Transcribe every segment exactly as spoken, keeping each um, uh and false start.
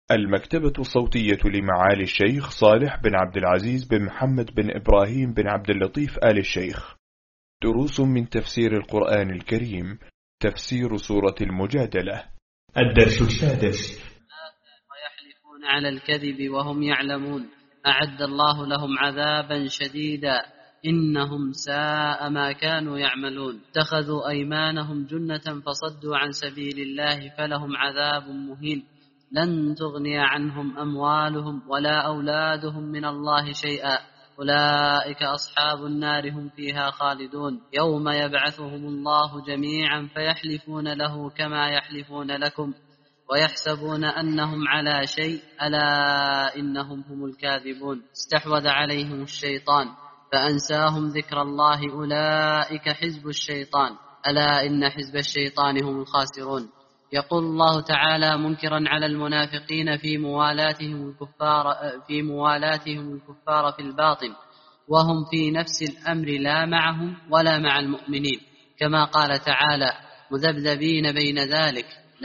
المكتبة الصوتية لمعالي الشيخ صالح بن عبد العزيز بن محمد بن إبراهيم بن عبد اللطيف آل الشيخ. دروس من تفسير القرآن الكريم. تفسير سورة المجادلة. الدرس السادس. ويحلفون على الكذب وهم يعلمون أعد الله لهم عذابا شديدا إنهم ساء ما كانوا يعملون اتخذوا أيمانهم جنة فصدوا عن سبيل الله فلهم عذاب مهين لن تغني عنهم أموالهم ولا أولادهم من الله شيئا أولئك أصحاب النار هم فيها خالدون يوم يبعثهم الله جميعا فيحلفون له كما يحلفون لكم ويحسبون أنهم على شيء ألا إنهم هم الكاذبون استحوذ عليهم الشيطان فأنساهم ذكر الله أولئك حزب الشيطان ألا إن حزب الشيطان هم الخاسرون يقول الله تعالى منكرا على المنافقين في موالاتهم الكفار في موالاتهم الكفار في الباطن وهم في نفس الأمر لا معهم ولا مع المؤمنين كما قال تعالى مذبذبين بين ذلك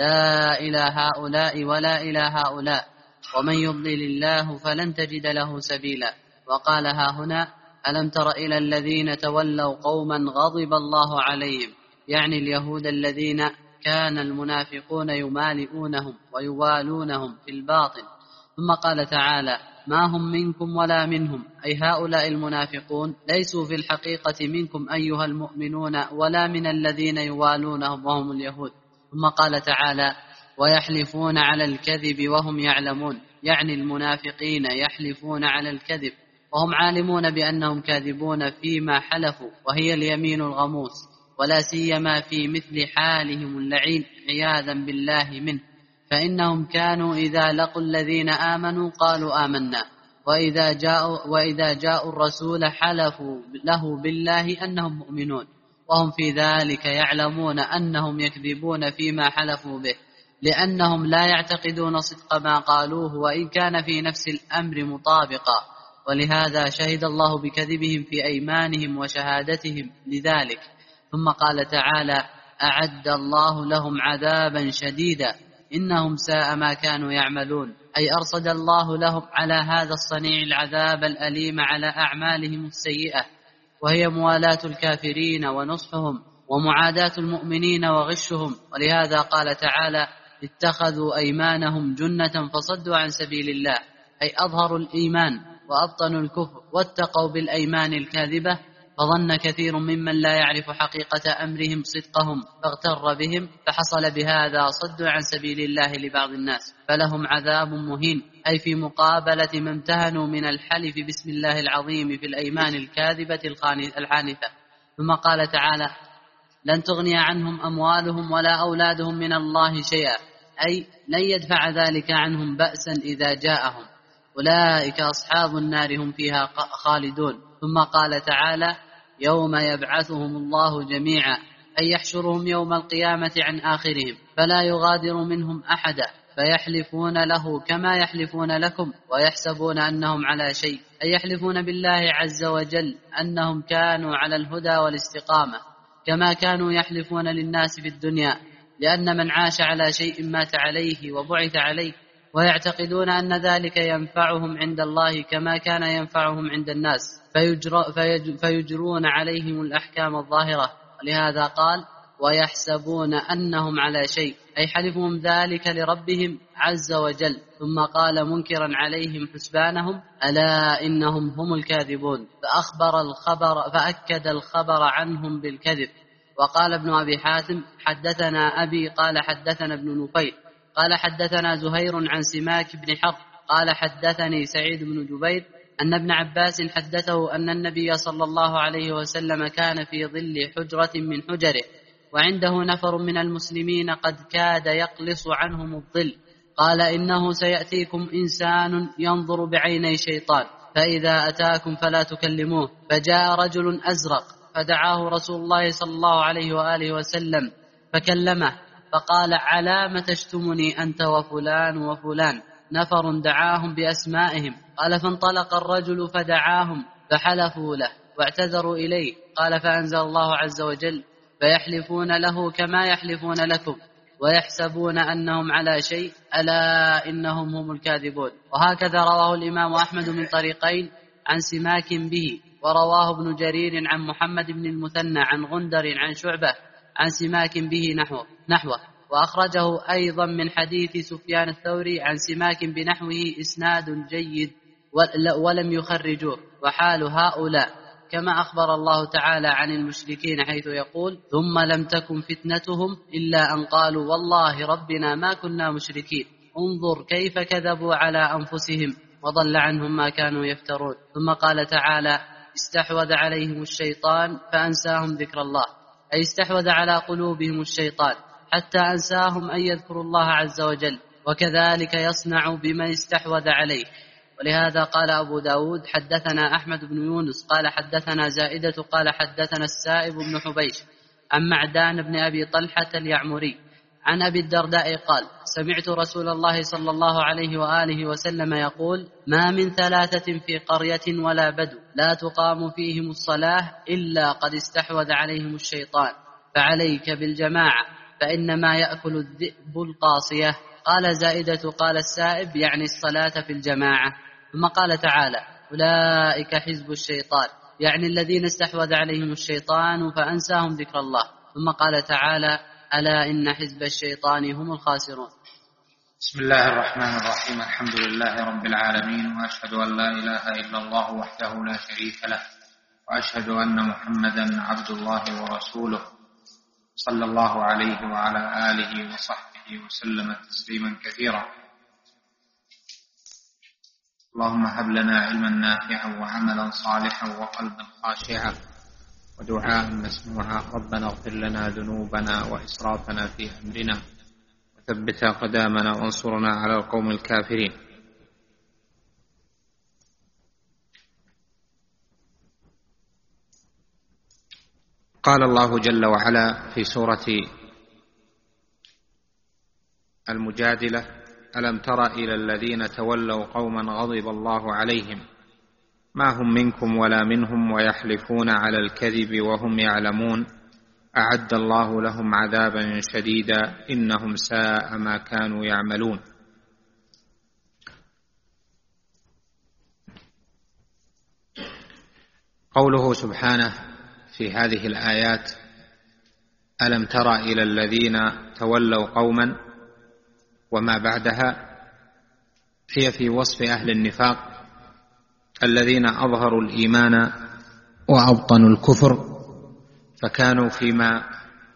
لا إلى هؤلاء ولا إلى هؤلاء ومن يضلل الله فلن تجد له سبيلا وقال ها هنا ألم تر إلى الذين تولوا قوما غضب الله عليهم يعني اليهود الذين كان المنافقون يمالئونهم ويوالونهم في الباطن ثم قال تعالى ما هم منكم ولا منهم أي هؤلاء المنافقون ليسوا في الحقيقة منكم أيها المؤمنون ولا من الذين يوالونهم وهم اليهود ثم قال تعالى ويحلفون على الكذب وهم يعلمون يعني المنافقين يحلفون على الكذب وهم عالمون بأنهم كاذبون فيما حلفوا وهي اليمين الغموس ولا سيما في مثل حالهم اللعين عياذا بالله منه فإنهم كانوا إذا لقوا الذين آمنوا قالوا آمنا وإذا جاءوا, وإذا جاءوا الرسول حلفوا له بالله أنهم مؤمنون وهم في ذلك يعلمون أنهم يكذبون فيما حلفوا به لأنهم لا يعتقدون صدق ما قالوه وإن كان في نفس الأمر مطابقا ولهذا شهد الله بكذبهم في أيمانهم وشهادتهم لذلك ثم قال تعالى أعد الله لهم عذابا شديدا إنهم ساء ما كانوا يعملون أي أرصد الله لهم على هذا الصنيع العذاب الأليم على أعمالهم السيئة وهي موالاة الكافرين ونصحهم ومعاداة المؤمنين وغشهم ولهذا قال تعالى اتخذوا أيمانهم جنة فصدوا عن سبيل الله أي أظهروا الإيمان وأبطنوا الكفر واتقوا بالأيمان الكاذبة فظن كثير ممن لا يعرف حقيقة أمرهم صدقهم فاغتر بهم فحصل بهذا صد عن سبيل الله لبعض الناس فلهم عذاب مهين أي في مقابلة ما امتهنوا من الحلف بسم الله العظيم في الأيمان الكاذبة الحانثة ثم قال تعالى لن تغني عنهم أموالهم ولا أولادهم من الله شيئا أي لن يدفع ذلك عنهم بأسا إذا جاءهم أولئك أصحاب النار هم فيها خالدون ثم قال تعالى يوم يبعثهم الله جميعا أي يحشرهم يوم القيامة عن آخرهم فلا يغادر منهم أحدا فيحلفون له كما يحلفون لكم ويحسبون أنهم على شيء أي يحلفون بالله عز وجل أنهم كانوا على الهدى والاستقامة كما كانوا يحلفون للناس في الدنيا لأن من عاش على شيء مات عليه وبعث عليه ويعتقدون أن ذلك ينفعهم عند الله كما كان ينفعهم عند الناس فيجر فيجرون عليهم الأحكام الظاهرة ولهذا قال ويحسبون أنهم على شيء أي حلفهم ذلك لربهم عز وجل ثم قال منكرا عليهم حسبانهم ألا إنهم هم الكاذبون فأخبر الخبر فأكد الخبر عنهم بالكذب وقال ابن أبي حاتم حدثنا أبي قال حدثنا ابن نفيل قال حدثنا زهير عن سماك بن حرب قال حدثني سعيد بن جبير أن ابن عباس حدثه أن النبي صلى الله عليه وسلم كان في ظل حجرة من حجره وعنده نفر من المسلمين قد كاد يقلص عنهم الظل قال إنه سيأتيكم إنسان ينظر بعيني شيطان فإذا أتاكم فلا تكلموه فجاء رجل أزرق فدعاه رسول الله صلى الله عليه وآله وسلم فكلمه فقال على ما تشتمني أنت وفلان وفلان نفر دعاهم بأسمائهم قال فانطلق الرجل فدعاهم فحلفوا له واعتذروا إليه قال فأنزل الله عز وجل فيحلفون له كما يحلفون لكم ويحسبون أنهم على شيء ألا إنهم هم الكاذبون. وهكذا رواه الإمام أحمد من طريقين عن سماك به، ورواه ابن جرير عن محمد بن المثنى عن غندر عن شعبة عن سماك به نحوه, نحوه وأخرجه أيضا من حديث سفيان الثوري عن سماك بنحوه إسناد جيد ولم يخرجوه. وحال هؤلاء كما أخبر الله تعالى عن المشركين حيث يقول: ثم لم تكن فتنتهم إلا أن قالوا والله ربنا ما كنا مشركين. انظر كيف كذبوا على أنفسهم وضل عنهم ما كانوا يفترون. ثم قال تعالى: استحوذ عليهم الشيطان فأنساهم ذكر الله، أي استحوذ على قلوبهم الشيطان حتى أنساهم أن يذكروا الله عز وجل، وكذلك يصنع بمن استحوذ عليه. ولهذا قال أبو داود: حدثنا أحمد بن يونس قال حدثنا زائدة قال حدثنا السائب بن حبيش عن معدان بن أبي طلحة اليعمري عن أبي الدرداء قال: سمعت رسول الله صلى الله عليه وآله وسلم يقول: ما من ثلاثة في قرية ولا بدو لا تقام فيهم الصلاة إلا قد استحوذ عليهم الشيطان، فعليك بالجماعة فإنما يأكل الذئب القاصية. قال زائدة قال السائب يعني الصلاة في الجماعة. ثم قال تعالى: أولئك حزب الشيطان، يعني الذين استحوذ عليهم الشيطان فأنساهم ذكر الله. ثم قال تعالى: ألا إن حزب الشيطان هم الخاسرون. بسم الله الرحمن الرحيم. الحمد لله رب العالمين، وأشهد أن لا إله إلا الله وحده لا شريك له، وأشهد أن محمدا عبد الله ورسوله، صلى الله عليه وعلى آله وصحبه وسلم تسليما كثيرا. اللهم هب لنا علما نافعا وعملا صالحا وقلبا خاشعا ودعاء مسموعا. ربنا اغفر لنا ذنوبنا وإسرافنا في أمرنا وثبت أقدامنا وانصرنا على القوم الكافرين. قال الله جل وعلا في سورة المجادلة: ألم تر إلى الذين تولوا قوما غضب الله عليهم ما هم منكم ولا منهم ويحلفون على الكذب وهم يعلمون أعد الله لهم عذابا شديدا إنهم ساء ما كانوا يعملون. قوله سبحانه في هذه الآيات: ألم تر إلى الذين تولوا قوما، وما بعدها هي في وصف أهل النفاق الذين أظهروا الإيمان وأبطنوا الكفر، فكانوا فيما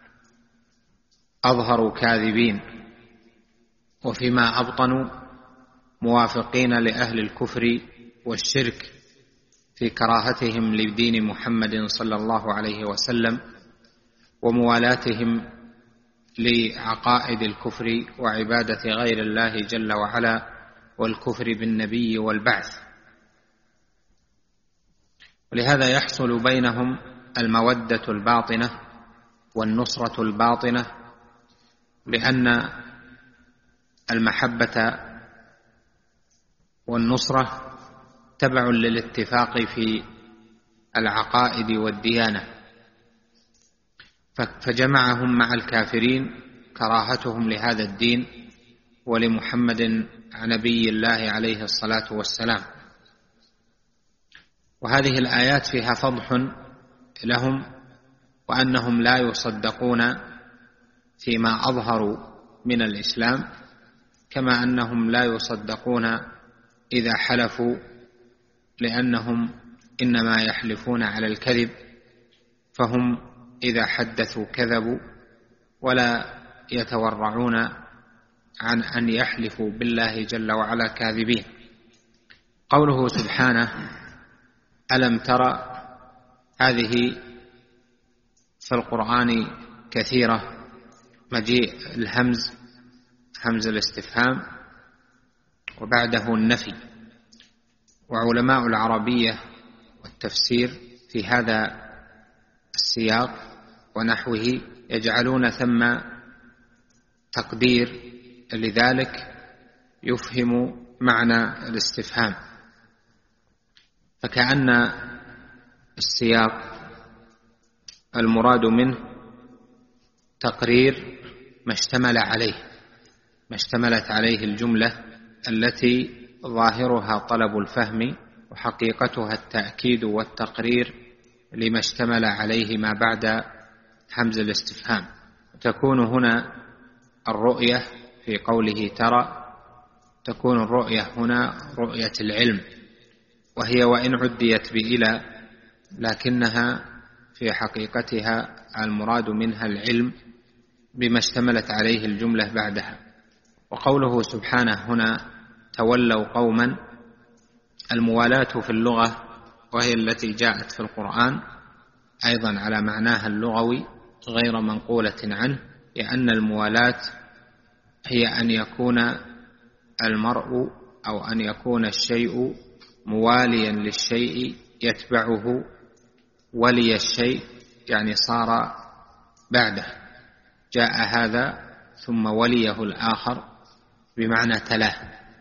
أظهروا كاذبين، وفيما أبطنوا موافقين لأهل الكفر والشرك في كراهتهم لدين محمد صلى الله عليه وسلم وموالاتهم لعقائد الكفر وعبادة غير الله جل وعلا والكفر بالنبي والبعث. ولهذا يحصل بينهم المودة الباطنة والنصرة الباطنة، لأن المحبة والنصرة تبع للاتفاق في العقائد والديانة، فجمعهم مع الكافرين كراهتهم لهذا الدين ولمحمد نبي الله عليه الصلاة والسلام. وهذه الآيات فيها فضح لهم، وأنهم لا يصدقون فيما أظهروا من الإسلام، كما أنهم لا يصدقون إذا حلفوا، لأنهم إنما يحلفون على الكذب، فهم إذا حدثوا كذبوا ولا يتورعون عن أن يحلفوا بالله جل وعلا كاذبين. قوله سبحانه: ألم ترى، هذه في القرآن كثيرة، مجيء الهمز همز الاستفهام وبعده النفي. وعلماء العربية والتفسير في هذا السياق ونحوه يجعلون ثم تقدير لذلك يفهم معنى الاستفهام، فكأن السياق المراد منه تقرير ما اشتمل عليه، ما اشتملت عليه الجملة التي ظاهرها طلب الفهم وحقيقتها التأكيد والتقرير لما اشتمل عليه ما بعد همز الاستفهام. تكون هنا الرؤية في قوله ترى، تكون الرؤية هنا رؤية العلم، وهي وإن عديت بإلى لكنها في حقيقتها المراد منها العلم بما اشتملت عليه الجملة بعدها. وقوله سبحانه هنا تولوا قوما، الموالاة في اللغة وهي التي جاءت في القرآن أيضا على معناها اللغوي غير منقولة عنه، لأن الموالاة هي أن يكون المرء أو أن يكون الشيء مواليا للشيء يتبعه ولي الشيء، يعني صار بعده، جاء هذا ثم وليه الآخر بمعنى تلاه.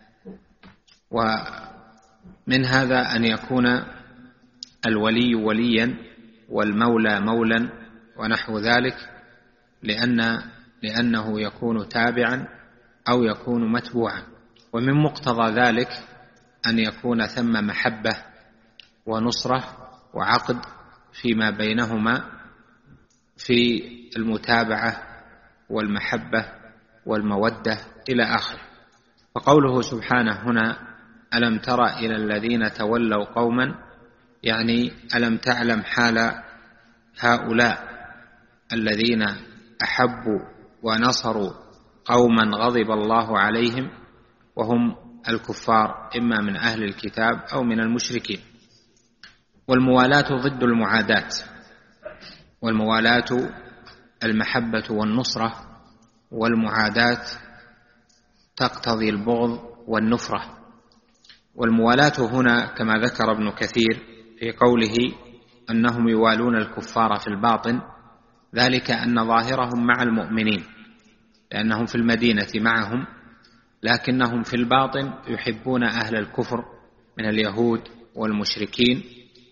ومن هذا أن يكون الولي وليا والمولى مولا ونحو ذلك، لأن لأنه يكون تابعا أو يكون متبوعا. ومن مقتضى ذلك أن يكون ثم محبة ونصرة وعقد فيما بينهما في المتابعة والمحبة والمودة إلى آخره. فقوله سبحانه هنا ألم تر إلى الذين تولوا قوما، يعني ألم تعلم حال هؤلاء الذين أحبوا ونصروا قوما غضب الله عليهم، وهم الكفار إما من أهل الكتاب أو من المشركين. والموالاة ضد المعاداة، والموالاة المحبة والنصرة، والمعاداة تقتضي البغض والنفرة. والموالاة هنا كما ذكر ابن كثير في قوله أنهم يوالون الكفار في الباطن، ذلك أن ظاهرهم مع المؤمنين لأنهم في المدينة معهم، لكنهم في الباطن يحبون أهل الكفر من اليهود والمشركين،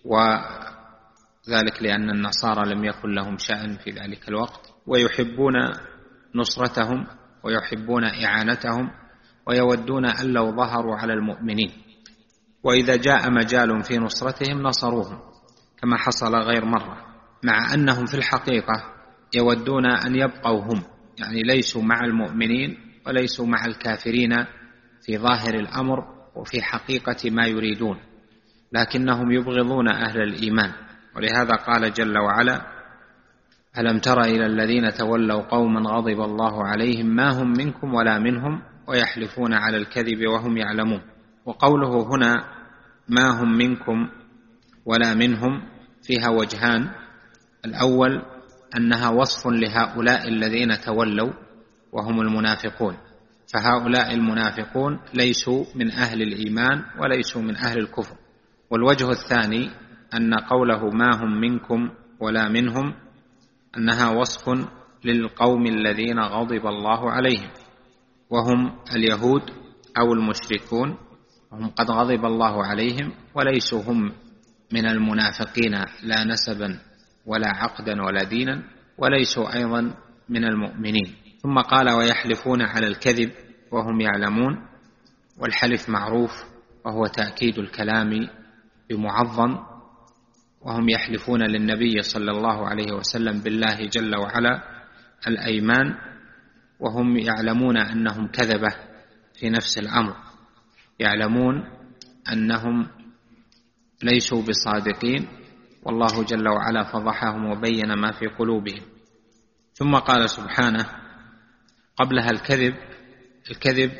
وذلك لأن النصارى لم يكن لهم شأن في ذلك الوقت، ويحبون نصرتهم ويحبون إعانتهم ويودون أن لو ظهروا على المؤمنين، وإذا جاء مجال في نصرتهم نصروهم كما حصل غير مرة، مع أنهم في الحقيقة يودون أن يبقوا هم، يعني ليسوا مع المؤمنين وليسوا مع الكافرين في ظاهر الأمر وفي حقيقة ما يريدون، لكنهم يبغضون أهل الإيمان. ولهذا قال جل وعلا ألم تر إلى الذين تولوا قوما غضب الله عليهم ما هم منكم ولا منهم ويحلفون على الكذب وهم يعلمون. وقوله هنا ما هم منكم ولا منهم فيها وجهان، الأول أنها وصف لهؤلاء الذين تولوا وهم المنافقون، فهؤلاء المنافقون ليسوا من أهل الإيمان وليسوا من أهل الكفر. والوجه الثاني أن قوله ما هم منكم ولا منهم أنها وصف للقوم الذين غضب الله عليهم، وهم اليهود أو المشركون، وهم قد غضب الله عليهم وليسوا هم من المنافقين لا نسبا ولا عقدا ولا دينا، وليسوا أيضا من المؤمنين. ثم قال ويحلفون على الكذب وهم يعلمون. والحلف معروف وهو تأكيد الكلام بمعظم، وهم يحلفون للنبي صلى الله عليه وسلم بالله جل وعلا الأيمان، وهم يعلمون أنهم كذبة في نفس الأمر، يعلمون أنهم ليسوا بصادقين، والله جل وعلا فضحهم وبين ما في قلوبهم. ثم قال سبحانه قبلها الكذب. الكذب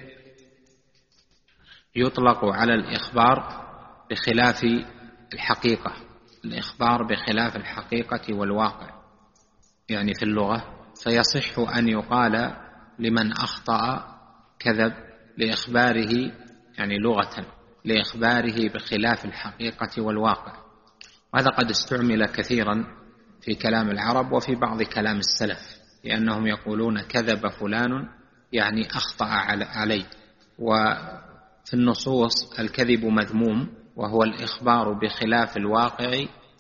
يطلق على الإخبار بخلاف الحقيقة، الإخبار بخلاف الحقيقة والواقع يعني في اللغة، فيصح أن يقال لمن أخطأ كذب لإخباره يعني لغة لإخباره بخلاف الحقيقة والواقع. وهذا قد استعمل كثيرا في كلام العرب وفي بعض كلام السلف، لأنهم يقولون كذب فلان يعني أخطأ علي. وفي النصوص الكذب مذموم، وهو الإخبار بخلاف الواقع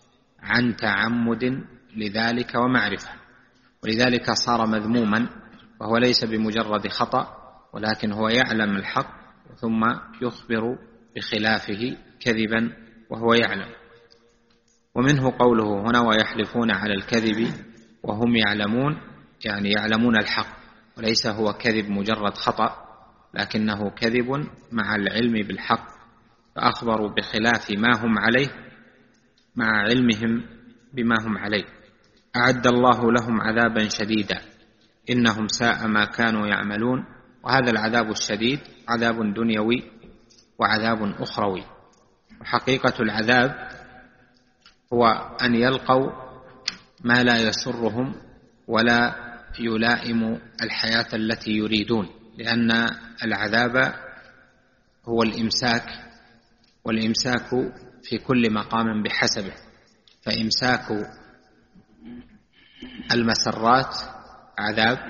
عن تعمد لذلك ومعرفة، ولذلك صار مذموما وهو ليس بمجرد خطأ، ولكن هو يعلم الحق ثم يخبر بخلافه كذبا وهو يعلم. ومنه قوله هنا ويحلفون على الكذب وهم يعلمون، يعني يعلمون الحق، وليس هو كذب مجرد خطأ، لكنه كذب مع العلم بالحق، فأخبروا بخلاف ما هم عليه مع علمهم بما هم عليه. أعد الله لهم عذابا شديدا إنهم ساء ما كانوا يعملون. وهذا العذاب الشديد عذاب دنيوي وعذاب أخروي. وحقيقة العذاب هو أن يلقوا ما لا يسرهم ولا يلائم الحياة التي يريدون، لأن العذاب هو الإمساك، والإمساك في كل مقام بحسبه، فإمساك المسرات عذاب،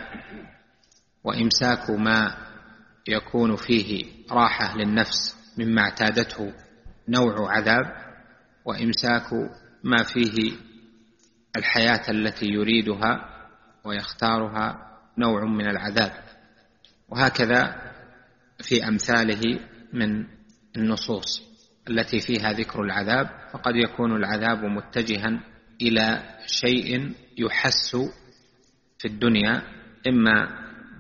وإمساك ما يكون فيه راحة للنفس مما اعتادته نوع عذاب، وإمساك ما فيه الحياة التي يريدها ويختارها نوع من العذاب. وهكذا في أمثاله من النصوص التي فيها ذكر العذاب، فقد يكون العذاب متجها إلى شيء يحس في الدنيا، إما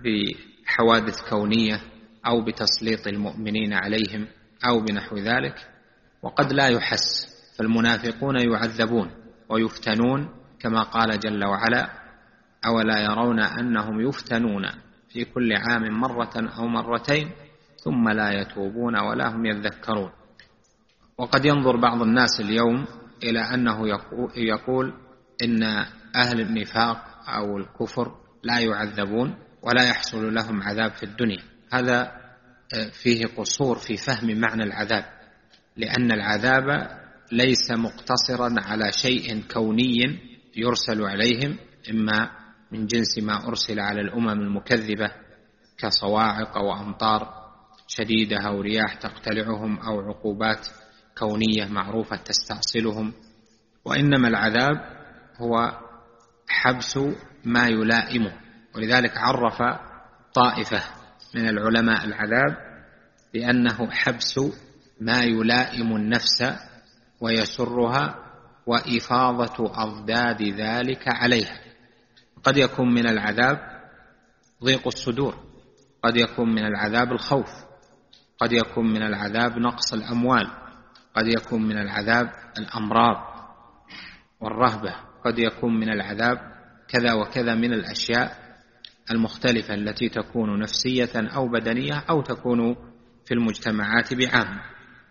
بحوادث كونية أو بتسليط المؤمنين عليهم أو بنحو ذلك، وقد لا يحس، فالمنافقون يعذبون ويفتنون كما قال جل وعلا أولا يرون أنهم يفتنون في كل عام مرة أو مرتين ثم لا يتوبون ولا هم يذكرون. وقد ينظر بعض الناس اليوم إلى أنه يقول إن أهل النفاق أو الكفر لا يعذبون ولا يحصل لهم عذاب في الدنيا. هذا فيه قصور في فهم معنى العذاب، لأن العذاب ليس مقتصرا على شيء كوني يرسل عليهم، إما من جنس ما أرسل على الأمم المكذبة كصواعق وأمطار شديدة أو رياح تقتلعهم أو عقوبات كونية معروفة تستأصلهم، وإنما العذاب هو حبس ما يلائمه. ولذلك عرف طائفة من العلماء العذاب بأنه حبس ما يلائم النفس ويسرها وإفاضة أضداد ذلك عليها. قد يكون من العذاب ضيق الصدور، قد يكون من العذاب الخوف، قد يكون من العذاب نقص الأموال، قد يكون من العذاب الأمراض والرهبة، قد يكون من العذاب كذا وكذا من الأشياء المختلفة التي تكون نفسية أو بدنية أو تكون في المجتمعات بعامة.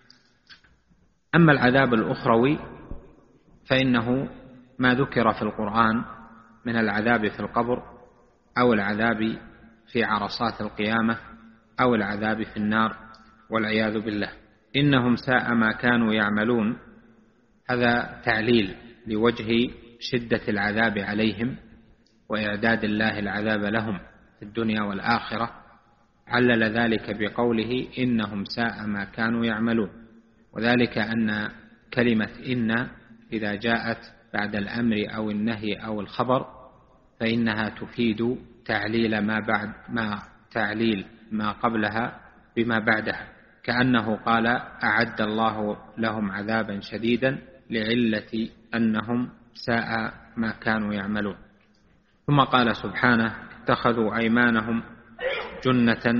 أما العذاب الأخروي فإنه ما ذكر في القرآن من العذاب في القبر أو العذاب في عرصات القيامة أو العذاب في النار والعياذ بالله. إنهم ساء ما كانوا يعملون، هذا تعليل لوجه شدة العذاب عليهم وإعداد الله العذاب لهم في الدنيا والآخرة. علل ذلك بقوله إنهم ساء ما كانوا يعملون، وذلك أن كلمة إن إذا جاءت بعد الأمر أو النهي أو الخبر فإنها تفيد تعليل ما بعد ما تعليل ما قبلها بما بعدها، كأنه قال أعد الله لهم عذابا شديدا لعلة أنهم ساء ما كانوا يعملون. ثم قال سبحانه اتخذوا أيمانهم جنة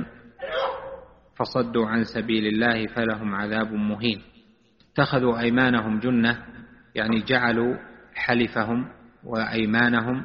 فصدوا عن سبيل الله فلهم عذاب مهين. اتخذوا أيمانهم جنة يعني جعلوا حلفهم وأيمانهم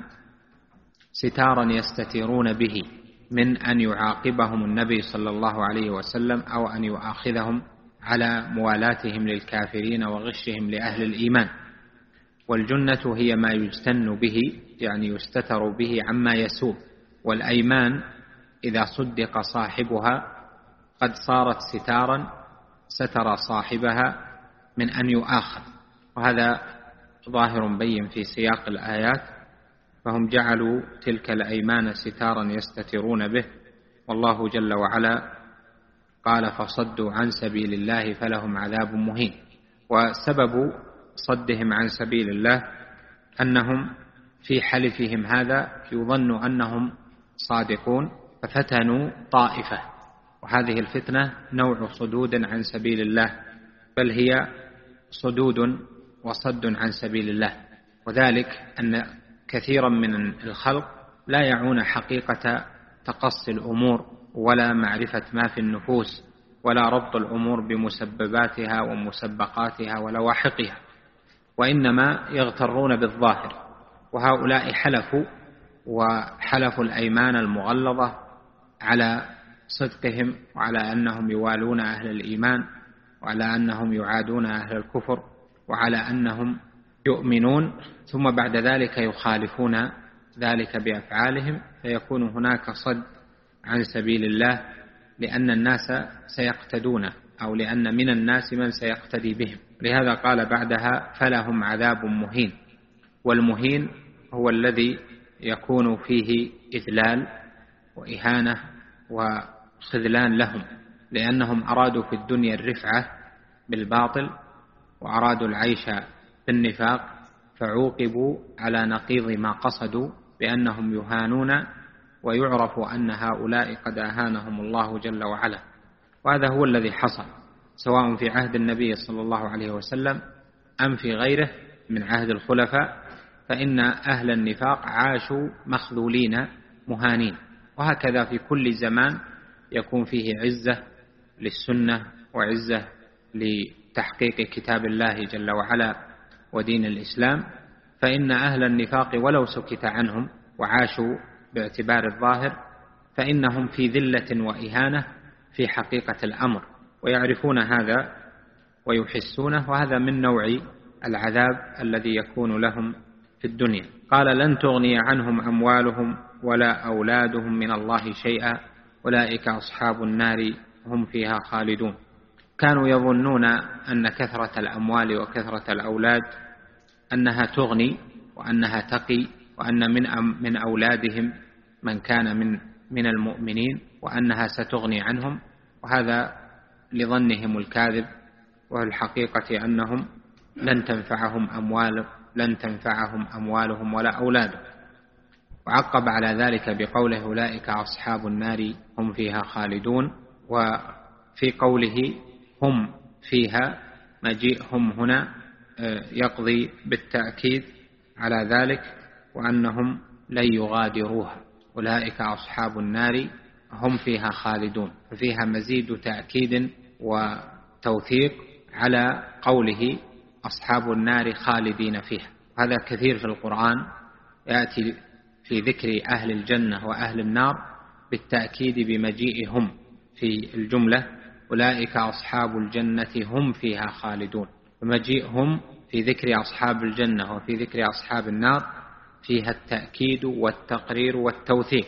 ستارا يستترون به من أن يعاقبهم النبي صلى الله عليه وسلم أو أن يؤاخذهم على موالاتهم للكافرين وغشهم لأهل الإيمان. والجنة هي ما يجتن به يعني يستتر به عما يسوء، والأيمان إذا صدق صاحبها قد صارت ستارا ستر صاحبها من أن يؤاخذ، وهذا ظاهر بين في سياق الآيات. فهم جعلوا تلك الأيمان ستارا يستترون به، والله جل وعلا قال فصدوا عن سبيل الله فلهم عذاب مهين. وسبب صدهم عن سبيل الله أنهم في حلفهم هذا يظن أنهم صادقون ففتنوا طائفة، وهذه الفتنة نوع صدود عن سبيل الله، بل هي صدود وصد عن سبيل الله. وذلك أن كثيرا من الخلق لا يعون حقيقة تقصي الأمور ولا معرفة ما في النفوس ولا ربط الأمور بمسبباتها ومسبقاتها ولواحقها، وإنما يغترون بالظاهر. وهؤلاء حلفوا وحلفوا الأيمان المغلظة على صدقهم وعلى أنهم يوالون أهل الإيمان وعلى أنهم يعادون أهل الكفر وعلى أنهم يؤمنون، ثم بعد ذلك يخالفون ذلك بأفعالهم، فيكون هناك صد عن سبيل الله، لأن الناس سيقتدون أو لأن من الناس من سيقتدي بهم. لهذا قال بعدها فلهم عذاب مهين. والمهين هو الذي يكون فيه إذلال وإهانة وخذلان لهم، لأنهم أرادوا في الدنيا الرفعة بالباطل وأرادوا العيش بالنفاق، فعوقبوا على نقيض ما قصدوا بأنهم يهانون، ويعرف أن هؤلاء قد أهانهم الله جل وعلا. وهذا هو الذي حصل سواء في عهد النبي صلى الله عليه وسلم أم في غيره من عهد الخلفاء، فإن أهل النفاق عاشوا مخذولين مهانين. وهكذا في كل زمان يكون فيه عزة للسنة وعزة لتحقيق كتاب الله جل وعلا ودين الإسلام، فإن أهل النفاق ولو سكت عنهم وعاشوا باعتبار الظاهر فإنهم في ذلة وإهانة في حقيقة الأمر، ويعرفون هذا ويحسونه، وهذا من نوع العذاب الذي يكون لهم في الدنيا. قال لن تغني عنهم أموالهم ولا أولادهم من الله شيئا أولئك أصحاب النار هم فيها خالدون. كانوا يظنون أن كثرة الأموال وكثرة الأولاد أنها تغني وأنها تقي، وأن من من أولادهم من كان من من المؤمنين، وأنها ستغني عنهم، وهذا لظنهم الكاذب. والحقيقة أنهم لن تنفعهم أموال لن تنفعهم أموالهم ولا أولادهم. وعقب على ذلك بقوله أولئك أصحاب النار هم فيها خالدون. وفي قوله هم فيها مجيء هم هنا يقضي بالتأكيد على ذلك، وأنهم لن يغادروها. أولئك أصحاب النار هم فيها خالدون، ففيها مزيد تأكيد وتوثيق على قوله أصحاب النار خالدين فيها. هذا كثير في القرآن يأتي في ذكر أهل الجنة وأهل النار بالتأكيد بمجيئهم في الجملة أولئك أصحاب الجنة هم فيها خالدون. ومجيئهم في ذكر أصحاب الجنة وفي ذكر أصحاب النار فيها التأكيد والتقرير والتوثيق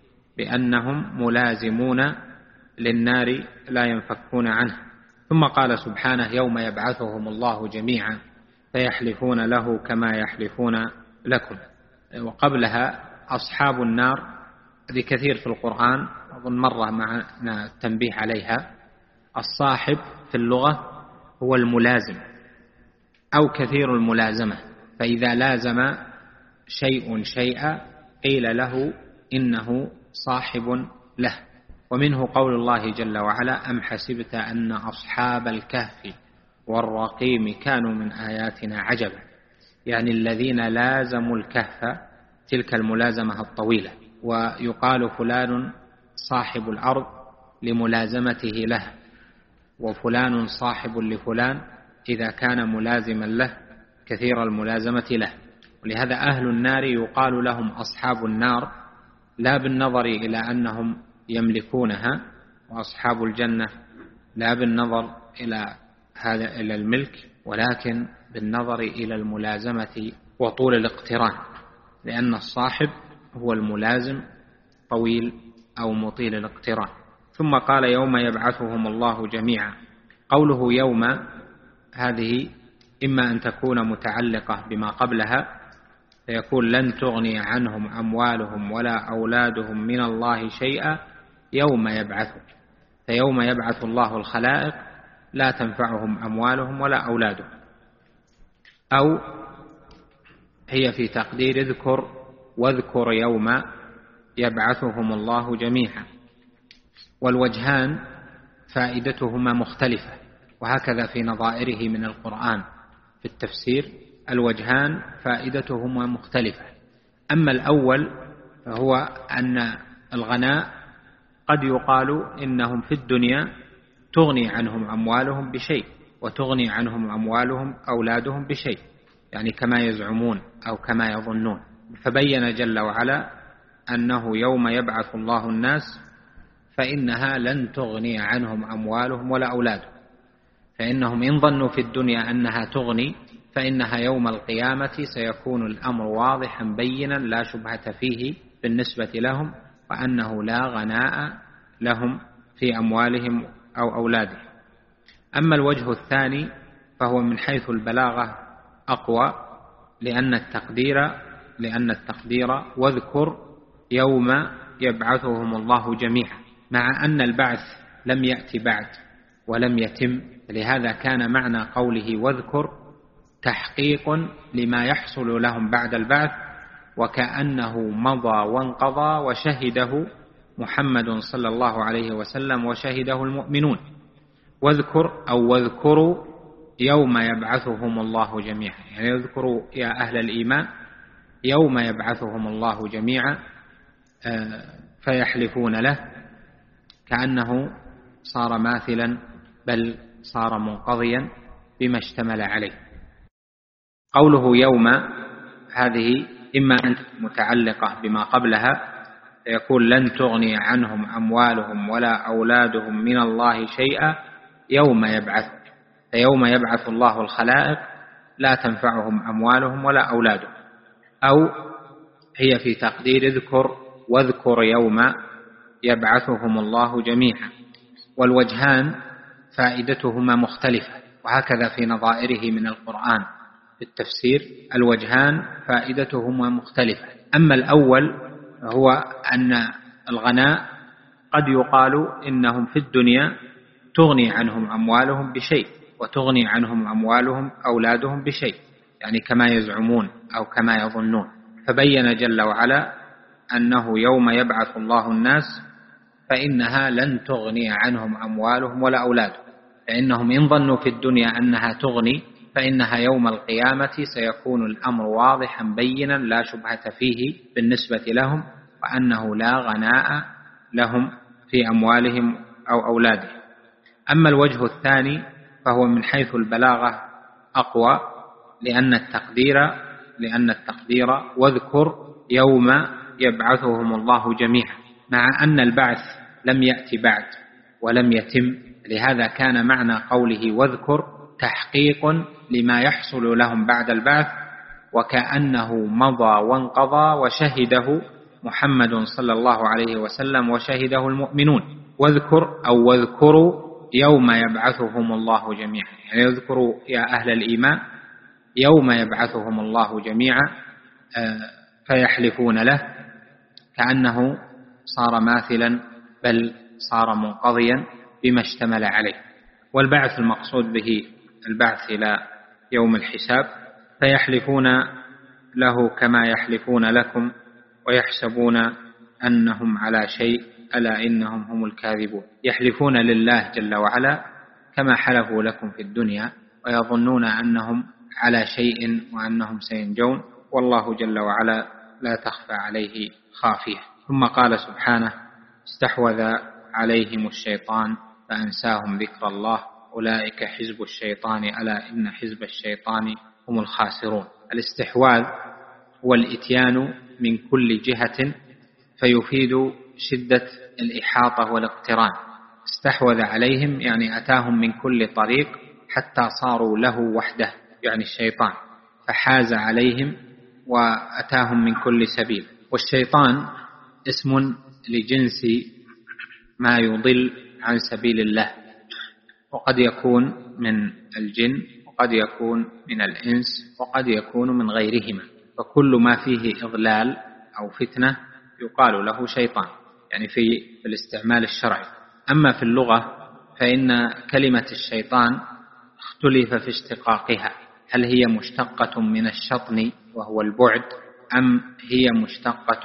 بأنهم ملازمون للنار لا ينفكون عنه. ثم قال سبحانه يوم يبعثهم الله جميعا فيحلفون له كما يحلفون لكم. وقبلها أصحاب النار بكثير في القرآن، أظن مرة معنا التنبيه عليها. الصاحب في اللغة هو الملازم أو كثير الملازمة، فإذا لازم شيء شيئا قيل له إنه صاحب له. ومنه قول الله جل وعلا أم حسبت أن أصحاب الكهف والرقيم كانوا من آياتنا عجبا، يعني الذين لازموا الكهف تلك الملازمة الطويلة. ويقال فلان صاحب الأرض لملازمته له، وفلان صاحب لفلان إذا كان ملازما له كثير الملازمة له. ولهذا أهل النار يقال لهم أصحاب النار لا بالنظر إلى أنهم يملكونها، وأصحاب الجنة لا بالنظر إلى هذا إلى الملك، ولكن بالنظر إلى الملازمة وطول الاقتران، لأن الصاحب هو الملازم طويل أو مطيل الاقتران. ثم قال يوم يبعثهم الله جميعا. قوله يوم هذه إما أن تكون متعلقة بما قبلها فيقول لن تغني عنهم أموالهم ولا أولادهم من الله شيئا يوم يبعثهم، فيوم يبعث الله الخلائق لا تنفعهم أموالهم ولا أولادهم. أو هي في تقدير اذكر واذكر يوم يبعثهم الله جميعا. والوجهان فائدتهما مختلفة، وهكذا في نظائره من القرآن في التفسير الوجهان فائدتهما مختلفة. أما الأول فهو أن الغناء قد يقال إنهم في الدنيا تغني عنهم أموالهم بشيء وتغني عنهم أموالهم أولادهم بشيء، يعني كما يزعمون أو كما يظنون. فبين جل وعلا أنه يوم يبعث الله الناس فإنها لن تغني عنهم أموالهم ولا أولادهم، فإنهم إن ظنوا في الدنيا أنها تغني فإنها يوم القيامة سيكون الأمر واضحا بينا لا شبهة فيه بالنسبة لهم، وأنه لا غناء لهم في أموالهم أو أولادهم. أما الوجه الثاني فهو من حيث البلاغة أقوى، لأن التقدير لأن التقدير واذكر يوم يبعثهم الله جميعا، مع أن البعث لم يأتي بعد ولم يتم، لهذا كان معنى قوله واذكر تحقيق لما يحصل لهم بعد البعث، وكأنه مضى وانقضى وشهده محمد صلى الله عليه وسلم وشهده المؤمنون. واذكر أو واذكروا يوم يبعثهم الله جميعا، يعني يذكروا يا أهل الإيمان يوم يبعثهم الله جميعا فيحلفون له، كأنه صار ماثلا بل صار منقضيا بما اشتمل عليه. قوله يوم هذه إما أن متعلقة بما قبلها فيقول لن تغني عنهم أموالهم ولا أولادهم من الله شيئا يوم يبعث، فيوم يبعث الله الخلائق لا تنفعهم أموالهم ولا أولادهم، أو هي في تقدير اذكر واذكر يوم يبعثهم الله جميعا. والوجهان فائدتهما مختلفة، وهكذا في نظائره من القرآن في التفسير الوجهان فائدتهما مختلفة. أما الأول هو أن الغناء قد يقال إنهم في الدنيا تغني عنهم أموالهم بشيء وتغني عنهم أموالهم أولادهم بشيء، يعني كما يزعمون أو كما يظنون. فبين جل وعلا أنه يوم يبعث الله الناس فإنها لن تغني عنهم أموالهم ولا أولادهم، فإنهم إن ظنوا في الدنيا أنها تغني فإنها يوم القيامة سيكون الأمر واضحا بينا لا شبهة فيه بالنسبة لهم، وأنه لا غناء لهم في أموالهم أو أولادهم. أما الوجه الثاني فهو من حيث البلاغة أقوى، لأن التقدير لأن التقدير واذكر يوم يبعثهم الله جميعا، مع أن البعث لم يأتي بعد ولم يتم، لهذا كان معنى قوله واذكر تحقيق لما يحصل لهم بعد البعث، وكأنه مضى وانقضى وشهده محمد صلى الله عليه وسلم وشهده المؤمنون. واذكر أو واذكروا يوم يبعثهم الله جميعا، يعني يذكروا يا أهل الإيمان يوم يبعثهم الله جميعا فيحلفون له، كأنه صار ماثلا بل صار منقضيا بما اشتمل عليه. والبعث المقصود به البعث إلى يوم الحساب، فيحلفون له كما يحلفون لكم ويحسبون أنهم على شيء ألا إنهم هم الكاذبون. يحلفون لله جل وعلا كما حلفوا لكم في الدنيا، ويظنون أنهم على شيء وأنهم سينجون، والله جل وعلا لا تخفى عليه خافية. ثم قال سبحانه استحوذ عليهم الشيطان فأنساهم ذكر الله أولئك حزب الشيطان ألا إن حزب الشيطان هم الخاسرون. الاستحواذ هو الإتيان من كل جهة فيفيد شدة الإحاطة والاقتران. استحوذ عليهم يعني أتاهم من كل طريق حتى صاروا له وحده، يعني الشيطان، فحاز عليهم وأتاهم من كل سبيل. والشيطان اسم لجنس ما يضل عن سبيل الله، وقد يكون من الجن وقد يكون من الإنس وقد يكون من غيرهما، فكل ما فيه إضلال أو فتنة يقال له شيطان، يعني في الاستعمال الشرعي. أما في اللغة فإن كلمة الشيطان اختلف في اشتقاقها، هل هي مشتقة من الشطن وهو البعد، أم هي مشتقة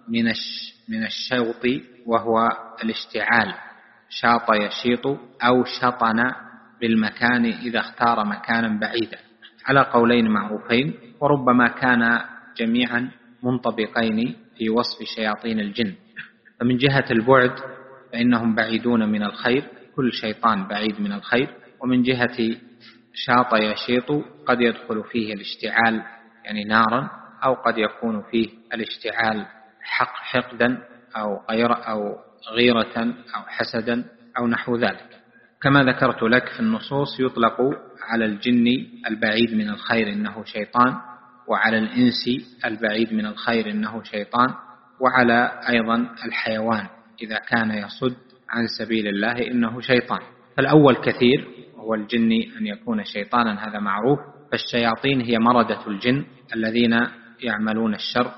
من من الشوط وهو الاشتعال، شاط يشيط أو شطن بالمكان إذا اختار مكانا بعيدا، على قولين معروفين، وربما كان جميعا منطبقين في وصف شياطين الجن. فمن جهة البعد فإنهم بعيدون من الخير، كل شيطان بعيد من الخير. ومن جهة شاط يشيط قد يدخل فيه الاشتعال يعني نارا، أو قد يكون فيه الاشتعال حق حقدا أو غير أو غيرة أو حسدا أو نحو ذلك. كما ذكرت لك في النصوص يطلق على الجن البعيد من الخير إنه شيطان، وعلى الإنس البعيد من الخير إنه شيطان، وعلى أيضا الحيوان إذا كان يصد عن سبيل الله إنه شيطان. فالأول كثير وهو الجن أن يكون شيطانا، هذا معروف. فالشياطين هي مردة الجن الذين يعملون الشر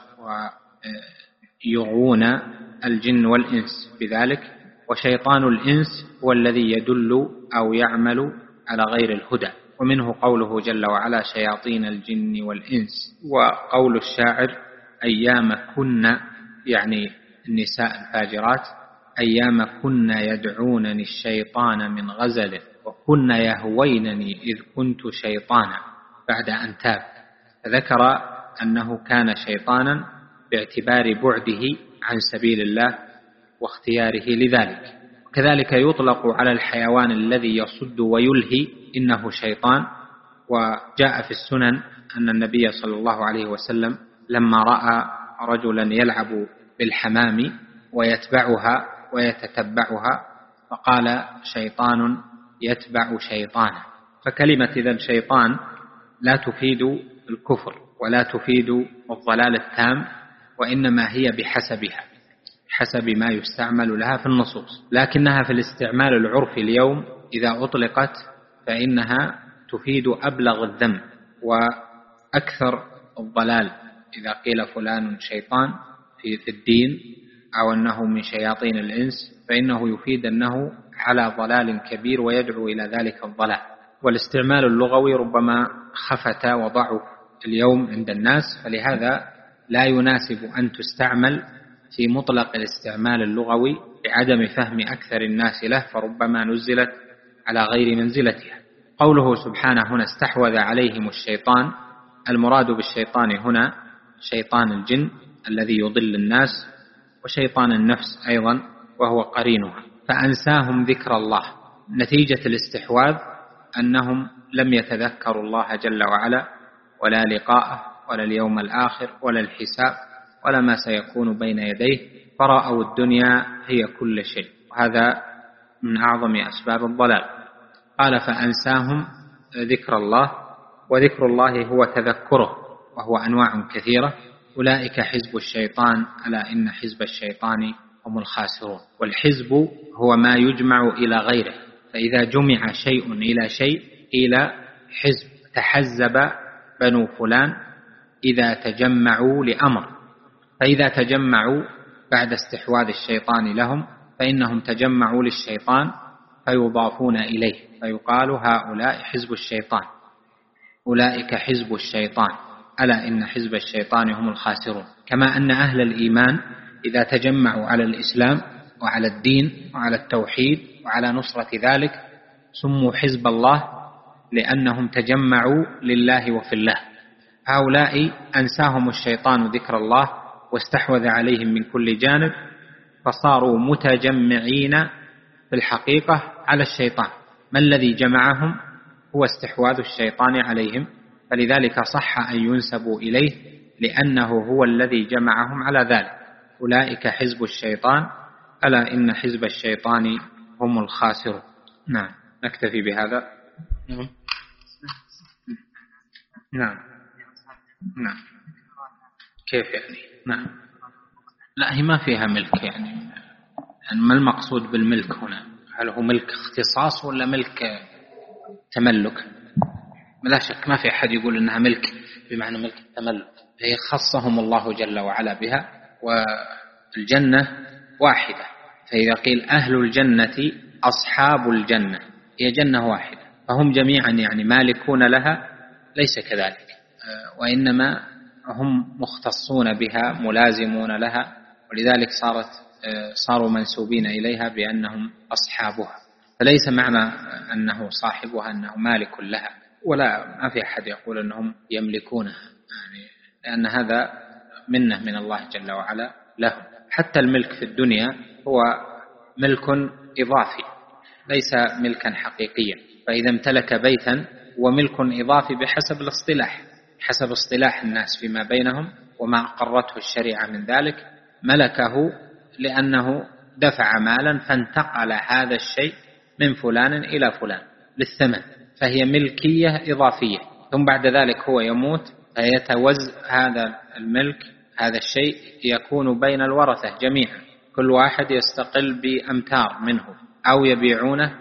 ويغوون الجن والإنس بذلك. وشيطان الإنس هو الذي يدل أو يعمل على غير الهدى، ومنه قوله جل وعلا شياطين الجن والإنس. وقول الشاعر أيام كن، يعني النساء الفاجرات، أيام كن يدعونني الشيطان من غزل وكن يهوينني إذ كنت شيطانا بعد أن تاب. فذكر أنه كان شيطانا باعتبار بعده عن سبيل الله واختياره لذلك. كذلك يطلق على الحيوان الذي يصد ويلهي إنه شيطان. وجاء في السنن أن النبي صلى الله عليه وسلم لما رأى رجلا يلعب بالحمام ويتبعها ويتتبعها فقال شيطان يتبع شيطانا. فكلمة إذن شيطان لا تفيد الكفر ولا تفيد الضلال التام، وإنما هي بحسبها، حسب ما يستعمل لها في النصوص. لكنها في الاستعمال العرفي اليوم إذا أطلقت فإنها تفيد أبلغ الذم وأكثر الضلال. إذا قيل فلان شيطان في الدين أو أنه من شياطين الإنس فإنه يفيد أنه على ضلال كبير ويدعو إلى ذلك الضلال. والاستعمال اللغوي ربما خفت وضعف اليوم عند الناس، فلهذا لا يناسب أن تستعمل في مطلق الاستعمال اللغوي بعدم فهم أكثر الناس له، فربما نزلت على غير منزلتها. قوله سبحانه هنا استحوذ عليهم الشيطان، المراد بالشيطان هنا شيطان الجن الذي يضل الناس، وشيطان النفس أيضا وهو قرينها. فأنساهم ذكر الله، نتيجة الاستحواذ أنهم لم يتذكروا الله جل وعلا ولا لقاءه ولا اليوم الآخر ولا الحساب ولا ما سيكون بين يديه، فرأوا الدنيا هي كل شيء، وهذا من أعظم أسباب الضلال. قال فأنساهم ذكر الله، وذكر الله هو تذكره، وهو أنواع كثيرة. أولئك حزب الشيطان ألا إن حزب الشيطان هم الخاسرون. والحزب هو ما يجمع إلى غيره، فإذا جمع شيء إلى شيء إلى حزب. تحزب بنو فلان إذا تجمعوا لأمر، فإذا تجمعوا بعد استحواذ الشيطان لهم فإنهم تجمعوا للشيطان فيضافون إليه، فيقال هؤلاء حزب الشيطان، أولئك حزب الشيطان ألا إن حزب الشيطان هم الخاسرون. كما أن أهل الإيمان إذا تجمعوا على الإسلام وعلى الدين وعلى التوحيد وعلى نصرة ذلك سموا حزب الله، لأنهم تجمعوا لله وفي الله. هؤلاء أنساهم الشيطان ذكر الله واستحوذ عليهم من كل جانب، فصاروا متجمعين في الحقيقة على الشيطان. ما الذي جمعهم؟ هو استحواذ الشيطان عليهم، فلذلك صح أن ينسبوا إليه لأنه هو الذي جمعهم على ذلك. أولئك حزب الشيطان ألا إن حزب الشيطان هم الخاسرون. نعم، نكتفي بهذا. نعم نعم نعم كيف يعني؟ نعم، لا هي ما فيها ملك يعني. يعني ما المقصود بالملك هنا؟ هل هو ملك اختصاص ولا ملك تملك؟ لا شك ما في أحد يقول إنها ملك بمعنى ملك التملك، هي خصهم الله جل وعلا بها، والجنة واحدة. فإذا قيل أهل الجنة أصحاب الجنة، هي جنة واحدة، فهم جميعا يعني مالكون لها، ليس كذلك، وإنما هم مختصون بها ملازمون لها، ولذلك صارت صاروا منسوبين إليها بأنهم أصحابها، فليس معنى أنه صاحبها أنه مالك لها، ولا ما في أحد يقول أنهم يملكونها، يعني لأن هذا منة من الله جل وعلا لهم. حتى الملك في الدنيا هو ملك إضافي ليس ملكا حقيقيا، فإذا امتلك بيتا وملك إضافي بحسب الاصطلاح، حسب اصطلاح الناس فيما بينهم وما أقرته الشريعة من ذلك، ملكه لأنه دفع مالا فانتقل هذا الشيء من فلان إلى فلان للثمن، فهي ملكية إضافية. ثم بعد ذلك هو يموت فيتوزع هذا الملك، هذا الشيء يكون بين الورثة جميعا، كل واحد يستقل بأمتار منه أو يبيعونه،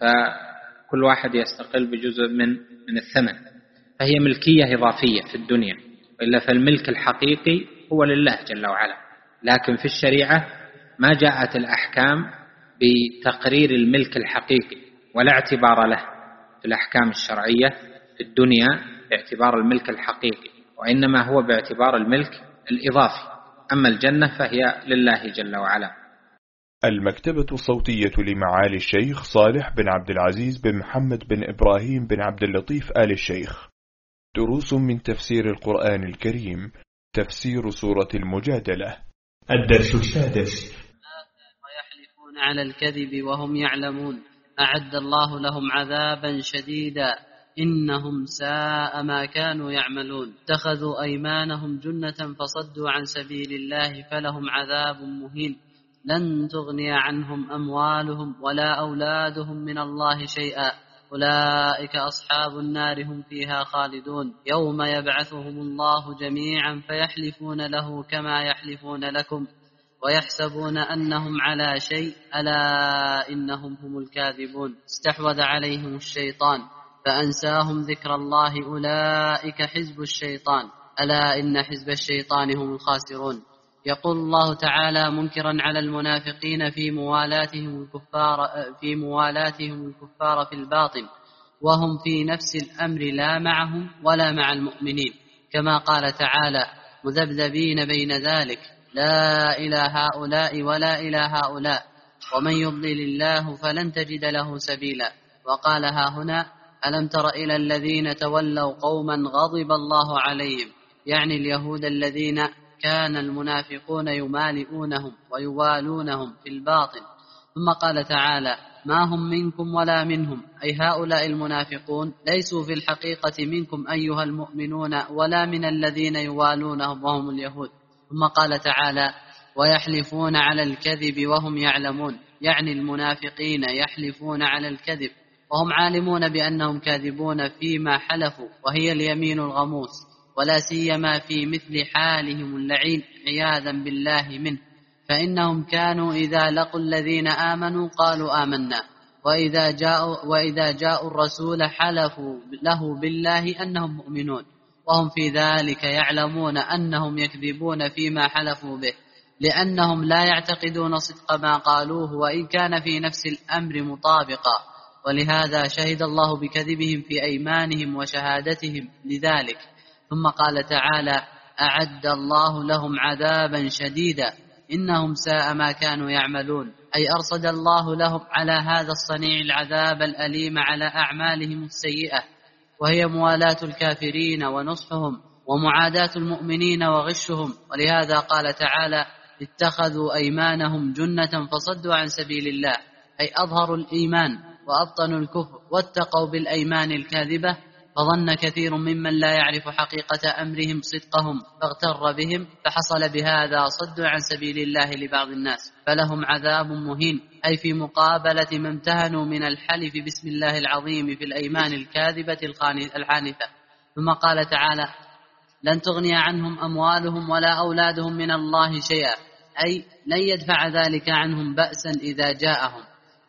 فكل واحد يستقل بجزء من من الثمن، فهي ملكية إضافية في الدنيا، وإلا فالملك الحقيقي هو لله جل وعلا. لكن في الشريعة ما جاءت الأحكام بتقرير الملك الحقيقي ولا اعتبار له في الأحكام الشرعية في الدنيا باعتبار الملك الحقيقي، وإنما هو باعتبار الملك الإضافي. أما الجنة فهي لله جل وعلا. المكتبة الصوتية لمعالي الشيخ صالح بن عبد العزيز بن محمد بن إبراهيم بن عبد اللطيف آل الشيخ. دروس من تفسير القرآن الكريم. تفسير سورة المجادلة. الدرس السادس. ويحلفون على الكذب وهم يعلمون أعد الله لهم عذابا شديدا إنهم ساء ما كانوا يعملون اتخذوا أيمانهم جنة فصدوا عن سبيل الله فلهم عذاب مهين لن تغني عنهم أموالهم ولا أولادهم من الله شيئا أولئك أصحاب النار هم فيها خالدون يوم يبعثهم الله جميعا فيحلفون له كما يحلفون لكم ويحسبون أنهم على شيء ألا إنهم هم الكاذبون استحوذ عليهم الشيطان فأنساهم ذكر الله أولئك حزب الشيطان ألا إن حزب الشيطان هم الخاسرون. يقول الله تعالى منكرا على المنافقين في موالاتهم الكفار في موالاتهم الكفار في الباطن وهم في نفس الأمر لا معهم ولا مع المؤمنين، كما قال تعالى مذبذبين بين ذلك لا إلى هؤلاء ولا إلى هؤلاء ومن يضلل الله فلن تجد له سبيلا. وقال ها هنا ألم تر إلى الذين تولوا قوما غضب الله عليهم، يعني اليهود الذين كان المنافقون يمالئونهم ويوالونهم في الباطن. ثم قال تعالى ما هم منكم ولا منهم، أي هؤلاء المنافقون ليسوا في الحقيقة منكم أيها المؤمنون ولا من الذين يوالونهم وهم اليهود. ثم قال تعالى ويحلفون على الكذب وهم يعلمون، يعني المنافقين يحلفون على الكذب وهم عالمون بأنهم كاذبون فيما حلفوا، وهي اليمين الغموس، ولا سيما في مثل حالهم اللعين عياذا بالله منه، فإنهم كانوا إذا لقوا الذين آمنوا قالوا آمنا وإذا جاءوا, وإذا جاءوا الرسول حلفوا له بالله أنهم مؤمنون وهم في ذلك يعلمون أنهم يكذبون فيما حلفوا به، لأنهم لا يعتقدون صدق ما قالوه وإن كان في نفس الأمر مطابقا، ولهذا شهد الله بكذبهم في أيمانهم وشهادتهم لذلك. ثم قال تعالى أعد الله لهم عذابا شديدا إنهم ساء ما كانوا يعملون، أي أرصد الله لهم على هذا الصنيع العذاب الأليم على أعمالهم السيئة، وهي موالاة الكافرين ونصحهم ومعاداة المؤمنين وغشهم. ولهذا قال تعالى اتخذوا أيمانهم جنة فصدوا عن سبيل الله، أي أظهروا الإيمان وأبطنوا الكفر واتقوا بالأيمان الكاذبة، فظن كثير ممن لا يعرف حقيقة أمرهم صدقهم فاغتر بهم، فحصل بهذا صد عن سبيل الله لبعض الناس، فلهم عذاب مهين، أي في مقابلة ما امتهنوا من الحلف باسم الله العظيم في الأيمان الكاذبة الحانثة. ثم قال تعالى لن تغني عنهم أموالهم ولا أولادهم من الله شيئا، أي لن يدفع ذلك عنهم بأسا إذا جاءهم،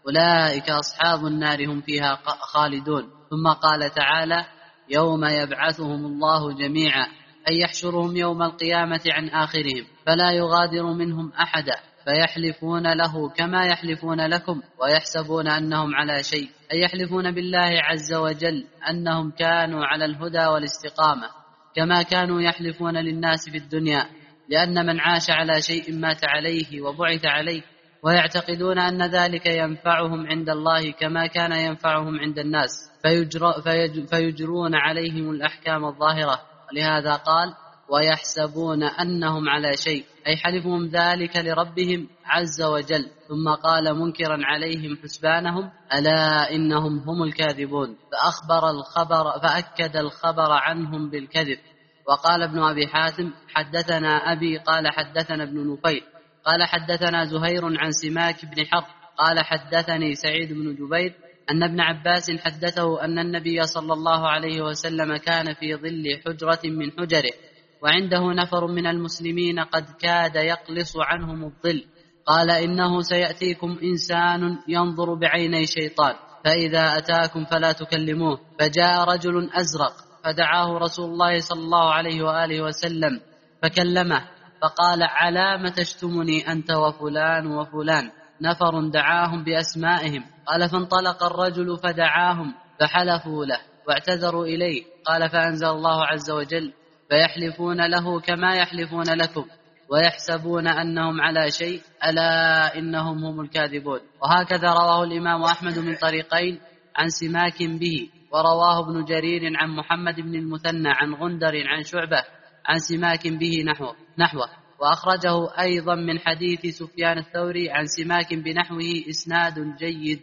أولئك أصحاب النار هم فيها خالدون. ثم قال تعالى يوم يبعثهم الله جميعا، أي يحشرهم يوم القيامة عن آخرهم فلا يغادر منهم أحدا، فيحلفون له كما يحلفون لكم ويحسبون أنهم على شيء، أي يحلفون بالله عز وجل أنهم كانوا على الهدى والاستقامة كما كانوا يحلفون للناس في الدنيا، لأن من عاش على شيء مات عليه وبعث عليه، ويعتقدون أن ذلك ينفعهم عند الله كما كان ينفعهم عند الناس، فيجر فيج فيجرون عليهم الأحكام الظاهرة. ولهذا قال: ويحسبون أنهم على شيء، أي حلفهم ذلك لربهم عز وجل. ثم قال منكرا عليهم حسبانهم: ألا إنهم هم الكاذبون، فأخبر الخبر فأكد الخبر عنهم بالكذب. وقال ابن أبي حاتم: حدثنا أبي قال حدثنا ابن نفيل قال حدثنا زهير عن سماك بن حرب قال حدثني سعيد بن جبير أن ابن عباس حدثه أن النبي صلى الله عليه وسلم كان في ظل حجرة من حجره، وعنده نفر من المسلمين قد كاد يقلص عنهم الظل. قال: إنه سيأتيكم إنسان ينظر بعيني شيطان، فإذا أتاكم فلا تكلموه. فجاء رجل أزرق فدعاه رسول الله صلى الله عليه وآله وسلم فكلمه، فقال: علام تشتمني أنت وفلان وفلان؟ نفر دعاهم بأسمائهم. قال: فانطلق الرجل فدعاهم فحلفوا له واعتذروا إليه. قال: فأنزل الله عز وجل: فيحلفون له كما يحلفون لكم ويحسبون أنهم على شيء، ألا إنهم هم الكاذبون. وهكذا رواه الإمام أحمد من طريقين عن سماك به، ورواه ابن جرير عن محمد بن المثنى عن غندر عن شعبة عن سماك به نحوه, نحوه وأخرجه أيضا من حديث سفيان الثوري عن سماك بنحوه إسناد جيد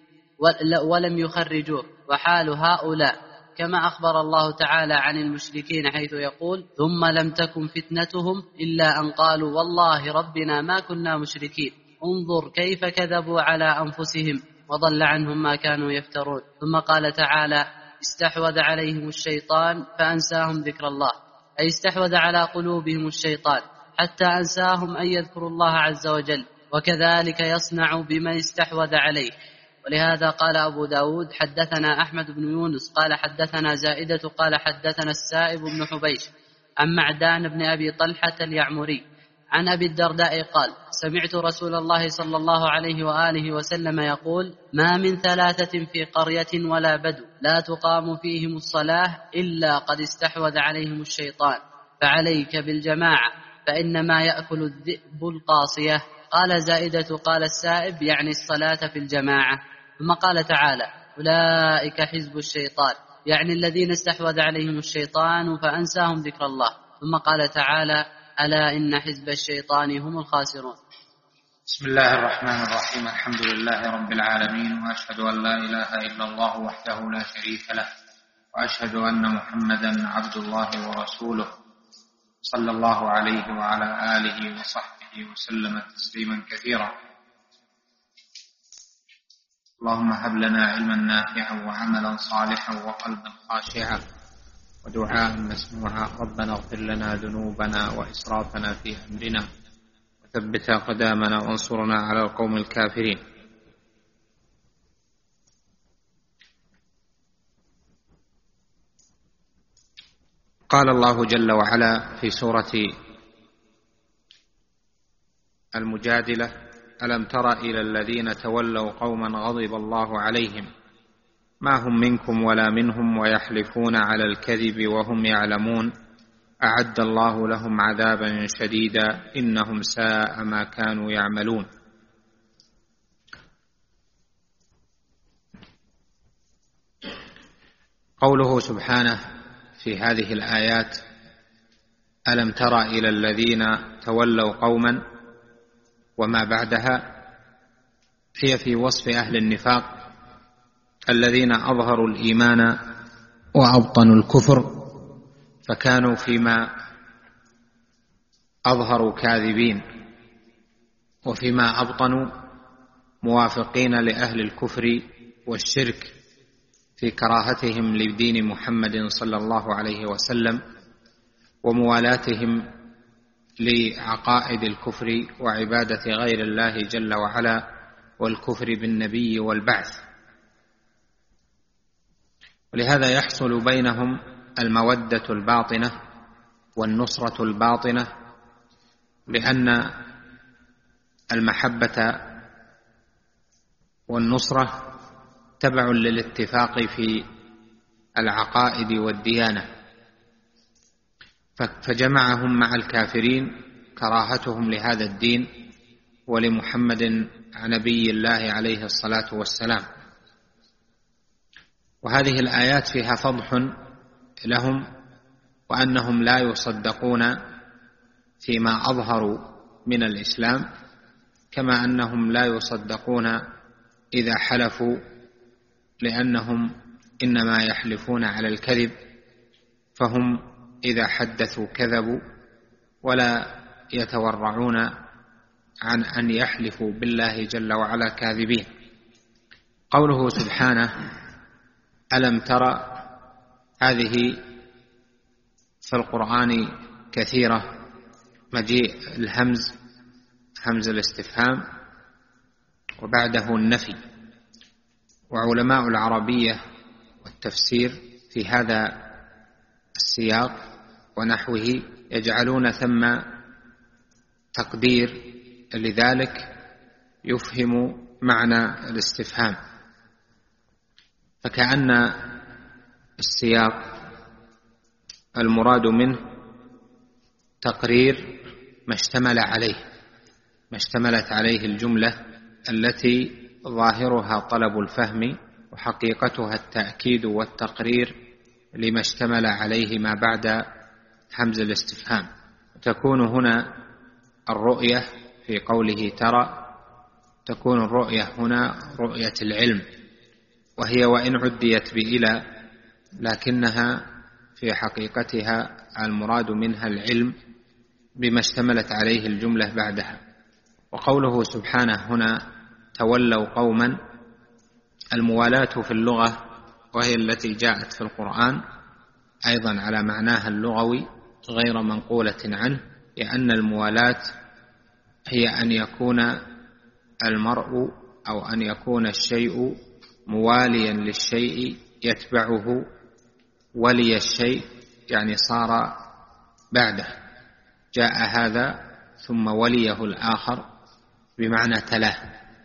ولم يخرجوه. وحال هؤلاء كما أخبر الله تعالى عن المشركين حيث يقول: ثم لم تكن فتنتهم إلا أن قالوا والله ربنا ما كنا مشركين. انظر كيف كذبوا على أنفسهم وضل عنهم ما كانوا يفترون. ثم قال تعالى: استحوذ عليهم الشيطان فأنساهم ذكر الله، أي استحوذ على قلوبهم الشيطان حتى أنساهم أن يذكروا الله عز وجل، وكذلك يصنع بمن استحوذ عليه. ولهذا قال أبو داود: حدثنا أحمد بن يونس قال حدثنا زائدة قال حدثنا السائب بن حبيش عن معدان بن أبي طلحة اليعمري عن أبي الدرداء قال: سمعت رسول الله صلى الله عليه وآله وسلم يقول: ما من ثلاثة في قرية ولا بدو لا تقام فيهم الصلاة إلا قد استحوذ عليهم الشيطان، فعليك بالجماعة فإنما يأكل الذئب القاصية. قال زائدة قال السائب يعني الصلاة في الجماعة. ثم قال تعالى: أولئك حزب الشيطان، يعني الذين استحوذ عليهم الشيطان فأنساهم ذكر الله. ثم قال تعالى: ألا إن حزب الشيطان هم الخاسرون. بسم الله الرحمن الرحيم. الحمد لله رب العالمين، وأشهد أن لا إله إلا الله وحده لا شريك له، وأشهد أن محمدا عبد الله ورسوله صلى الله عليه وعلى آله وصحبه وسلم تسليما كثيرا. اللهم هب لنا علما نافعا وعملا صالحا وقلبا خاشعا ودعاء مسموعا. ربنا اغفر لنا ذنوبنا وإسرافنا في أمرنا وثبت أقدامنا وانصرنا على القوم الكافرين. قال الله جل وعلا في سورة المجادلة: ألم تر إلى الذين تولوا قوما غضب الله عليهم ما هم منكم ولا منهم ويحلفون على الكذب وهم يعلمون أعد الله لهم عذابا شديدا إنهم ساء ما كانوا يعملون. قوله سبحانه في هذه الآيات: ألم تر إلى الذين تولوا قوما، وما بعدها هي في وصف أهل النفاق الذين أظهروا الإيمان وأبطنوا الكفر، فكانوا فيما أظهروا كاذبين، وفيما أبطنوا موافقين لأهل الكفر والشرك في كراهتهم لدين محمد صلى الله عليه وسلم وموالاتهم لعقائد الكفر وعبادة غير الله جل وعلا والكفر بالنبي والبعث. ولهذا يحصل بينهم المودة الباطنة والنصرة الباطنة، لأن المحبة والنصرة تبع للاتفاق في العقائد والديانة، فجمعهم مع الكافرين كراهتهم لهذا الدين ولمحمد نبي الله عليه الصلاة والسلام. وهذه الآيات فيها فضح لهم، وأنهم لا يصدقون فيما أظهروا من الإسلام، كما أنهم لا يصدقون إذا حلفوا، لأنهم إنما يحلفون على الكذب، فهم إذا حدثوا كذبوا، ولا يتورعون عن أن يحلفوا بالله جل وعلا كاذبين. قوله سبحانه ألم ترى، هذه في القرآن كثيرة، مجيء الهمز همز الاستفهام وبعده النفي. وعلماء العربية والتفسير في هذا السياق ونحوه يجعلون ثم تقدير لذلك يفهم معنى الاستفهام، فكأن السياق المراد منه تقرير ما اشتمل عليه ما اشتملت عليه الجملة التي ظاهرها طلب الفهم وحقيقتها التأكيد والتقرير لما اشتمل عليه ما بعد همز الاستفهام. تكون هنا الرؤية في قوله ترى، تكون الرؤية هنا رؤية العلم، وهي وإن عديت بإلى لكنها في حقيقتها المراد منها العلم بما اشتملت عليه الجملة بعدها. وقوله سبحانه هنا تولوا قوما، الموالاة في اللغة وهي التي جاءت في القرآن أيضا على معناها اللغوي غير منقولة عنه، لأن الموالاة هي أن يكون المرء أو أن يكون الشيء مواليا للشيء يتبعه ولي الشيء، يعني صار بعده، جاء هذا ثم وليه الآخر بمعنى تلاه.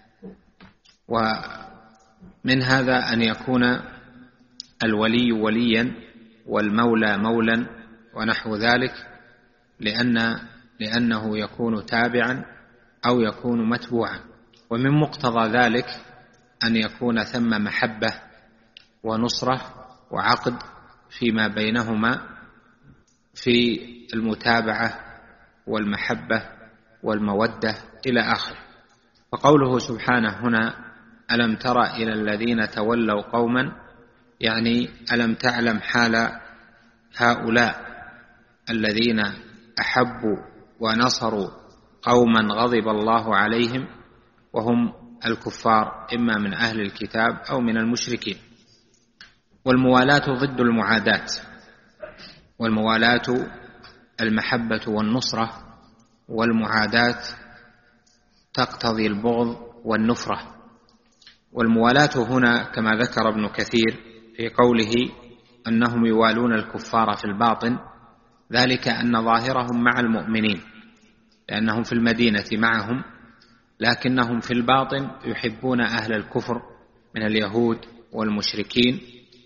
ومن هذا أن يكون الولي وليا والمولى مولا ونحو ذلك، لأن لأنه يكون تابعا أو يكون متبوعا. ومن مقتضى ذلك أن يكون ثم محبة ونصرة وعقد فيما بينهما في المتابعة والمحبة والمودة إلى آخره. وقوله سبحانه هنا ألم تر إلى الذين تولوا قوما، يعني ألم تعلم حال هؤلاء الذين أحبوا ونصروا قوما غضب الله عليهم، وهم الكفار إما من أهل الكتاب أو من المشركين. والموالاة ضد المعاداة، والموالاة المحبة والنصرة، والمعاداة تقتضي البغض والنفرة. والموالاة هنا كما ذكر ابن كثير في قوله أنهم يوالون الكفار في الباطن، ذلك أن ظاهرهم مع المؤمنين لأنهم في المدينة معهم، لكنهم في الباطن يحبون أهل الكفر من اليهود والمشركين،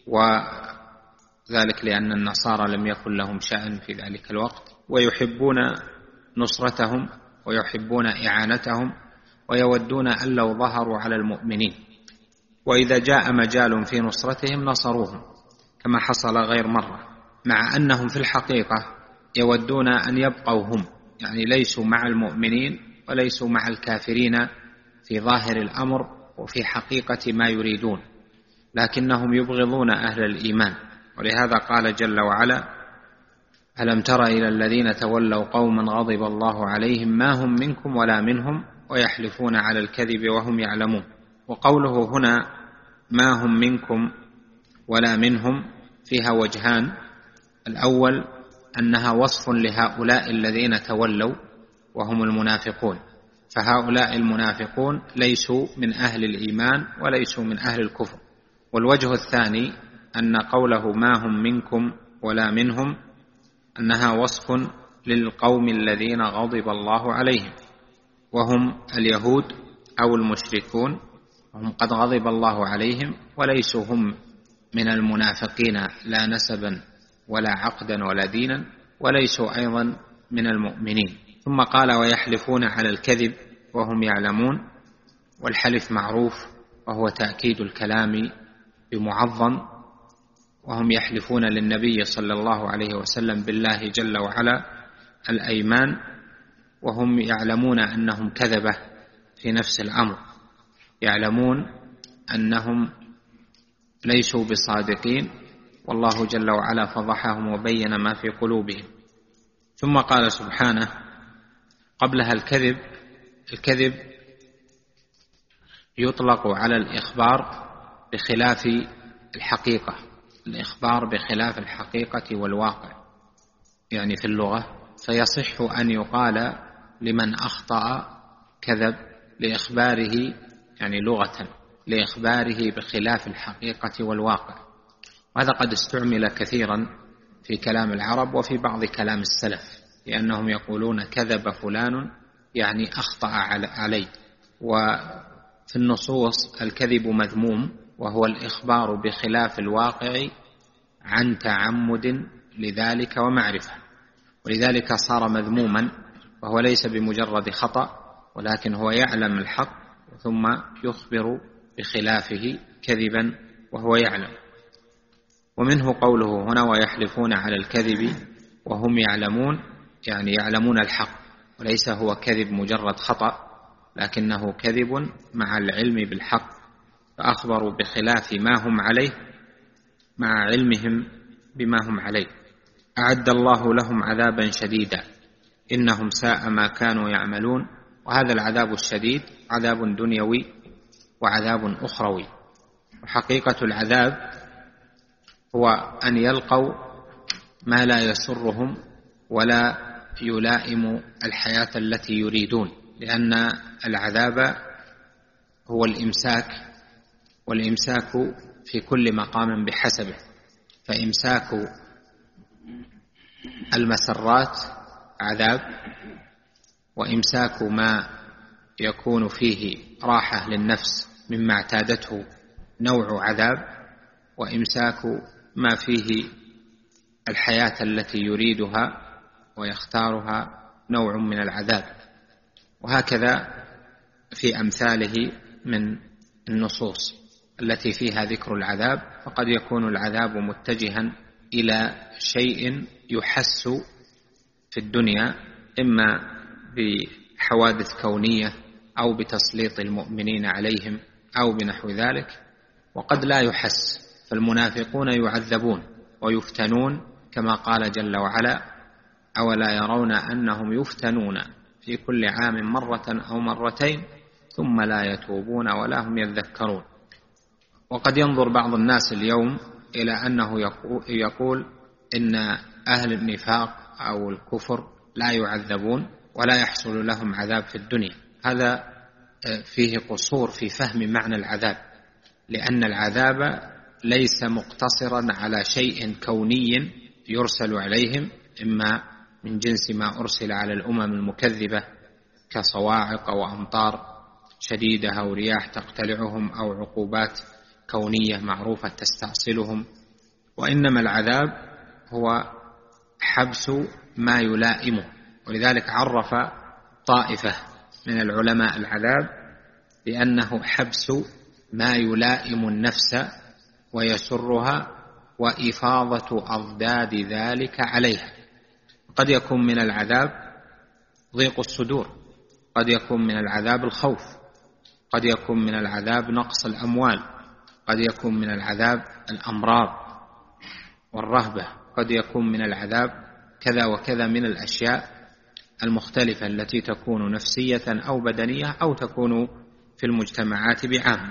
وذلك لأن النصارى لم يكن لهم شأن في ذلك الوقت، ويحبون نصرتهم ويحبون إعانتهم، ويودون أن لو ظهروا على المؤمنين، وإذا جاء مجال في نصرتهم نصروهم كما حصل غير مرة، مع أنهم في الحقيقة يودون أن يبقوا هم، يعني ليسوا مع المؤمنين وليسوا مع الكافرين في ظاهر الأمر وفي حقيقة ما يريدون، لكنهم يبغضون أهل الإيمان. ولهذا قال جل وعلا ألم تر إلى الذين تولوا قوما غضب الله عليهم ما هم منكم ولا منهم ويحلفون على الكذب وهم يعلمون. وقوله هنا ما هم منكم ولا منهم فيها وجهان، الأول أنها وصف لهؤلاء الذين تولوا وهم المنافقون، فهؤلاء المنافقون ليسوا من أهل الإيمان وليسوا من أهل الكفر. والوجه الثاني أن قوله ما هم منكم ولا منهم أنها وصف للقوم الذين غضب الله عليهم، وهم اليهود أو المشركون، وهم قد غضب الله عليهم وليسوا هم من المنافقين لا نسبا ولا عقدا ولا دينا، وليسوا أيضا من المؤمنين. ثم قال ويحلفون على الكذب وهم يعلمون. والحلف معروف وهو تأكيد الكلام بمعظم، وهم يحلفون للنبي صلى الله عليه وسلم بالله جل وعلا الأيمان وهم يعلمون أنهم كذبة في نفس الأمر، يعلمون أنهم ليسوا بصادقين، والله جل وعلا فضحهم وبين ما في قلوبهم. ثم قال سبحانه قبلها الكذب. الكذب يطلق على الإخبار بخلاف الحقيقة، الإخبار بخلاف الحقيقة والواقع يعني في اللغة، فيصح أن يقال لمن أخطأ كذب لإخباره يعني لغة لإخباره بخلاف الحقيقة والواقع. وهذا قد استعمل كثيرا في كلام العرب وفي بعض كلام السلف، لأنهم يقولون كذب فلان يعني أخطأ علي. وفي النصوص الكذب مذموم، وهو الإخبار بخلاف الواقع عن تعمد لذلك ومعرفة، ولذلك صار مذموما، وهو ليس بمجرد خطأ ولكن هو يعلم الحق ثم يخبر بخلافه كذبا وهو يعلم. ومنه قوله هنا ويحلفون على الكذب وهم يعلمون، يعني يعلمون الحق، وليس هو كذب مجرد خطأ لكنه كذب مع العلم بالحق، فأخبروا بخلاف ما هم عليه مع علمهم بما هم عليه. أعد الله لهم عذابا شديدا إنهم ساء ما كانوا يعملون. وهذا العذاب الشديد عذاب دنيوي وعذاب أخروي. وحقيقة العذاب هو أن يلقوا ما لا يسرهم ولا يلائم الحياة التي يريدون، لأن العذاب هو الإمساك، والإمساك في كل مقام بحسبه، فإمساك المسرات عذاب، وإمساك ما يكون فيه راحة للنفس مما اعتادته نوع عذاب، وإمساك ما فيه الحياة التي يريدها ويختارها نوع من العذاب. وهكذا في أمثاله من النصوص التي فيها ذكر العذاب، فقد يكون العذاب متجها إلى شيء يحس في الدنيا إما بحوادث كونية أو بتسليط المؤمنين عليهم أو بنحو ذلك، وقد لا يحس، فالمنافقون يعذبون ويفتنون كما قال جل وعلا أولا يرون أنهم يفتنون في كل عام مرة أو مرتين ثم لا يتوبون ولا هم يذكرون. وقد ينظر بعض الناس اليوم إلى أنه يقول إن أهل النفاق أو الكفر لا يعذبون ولا يحصل لهم عذاب في الدنيا. هذا فيه قصور في فهم معنى العذاب، لأن العذاب ليس مقتصرا على شيء كوني يرسل عليهم، إما من جنس ما أرسل على الأمم المكذبة كصواعق أو أمطار شديدة أو رياح تقتلعهم أو عقوبات كونية معروفة تستأصلهم، وإنما العذاب هو حبس ما يلائمه. ولذلك عرف طائفة من العلماء العذاب بأنه حبس ما يلائم النفس ويسرها وإفاضة أضداد ذلك عليها. قد يكون من العذاب ضيق الصدور، قد يكون من العذاب الخوف، قد يكون من العذاب نقص الأموال، قد يكون من العذاب الأمراض والرهبة، قد يكون من العذاب كذا وكذا من الأشياء المختلفة التي تكون نفسية أو بدنية أو تكون في المجتمعات بعامة.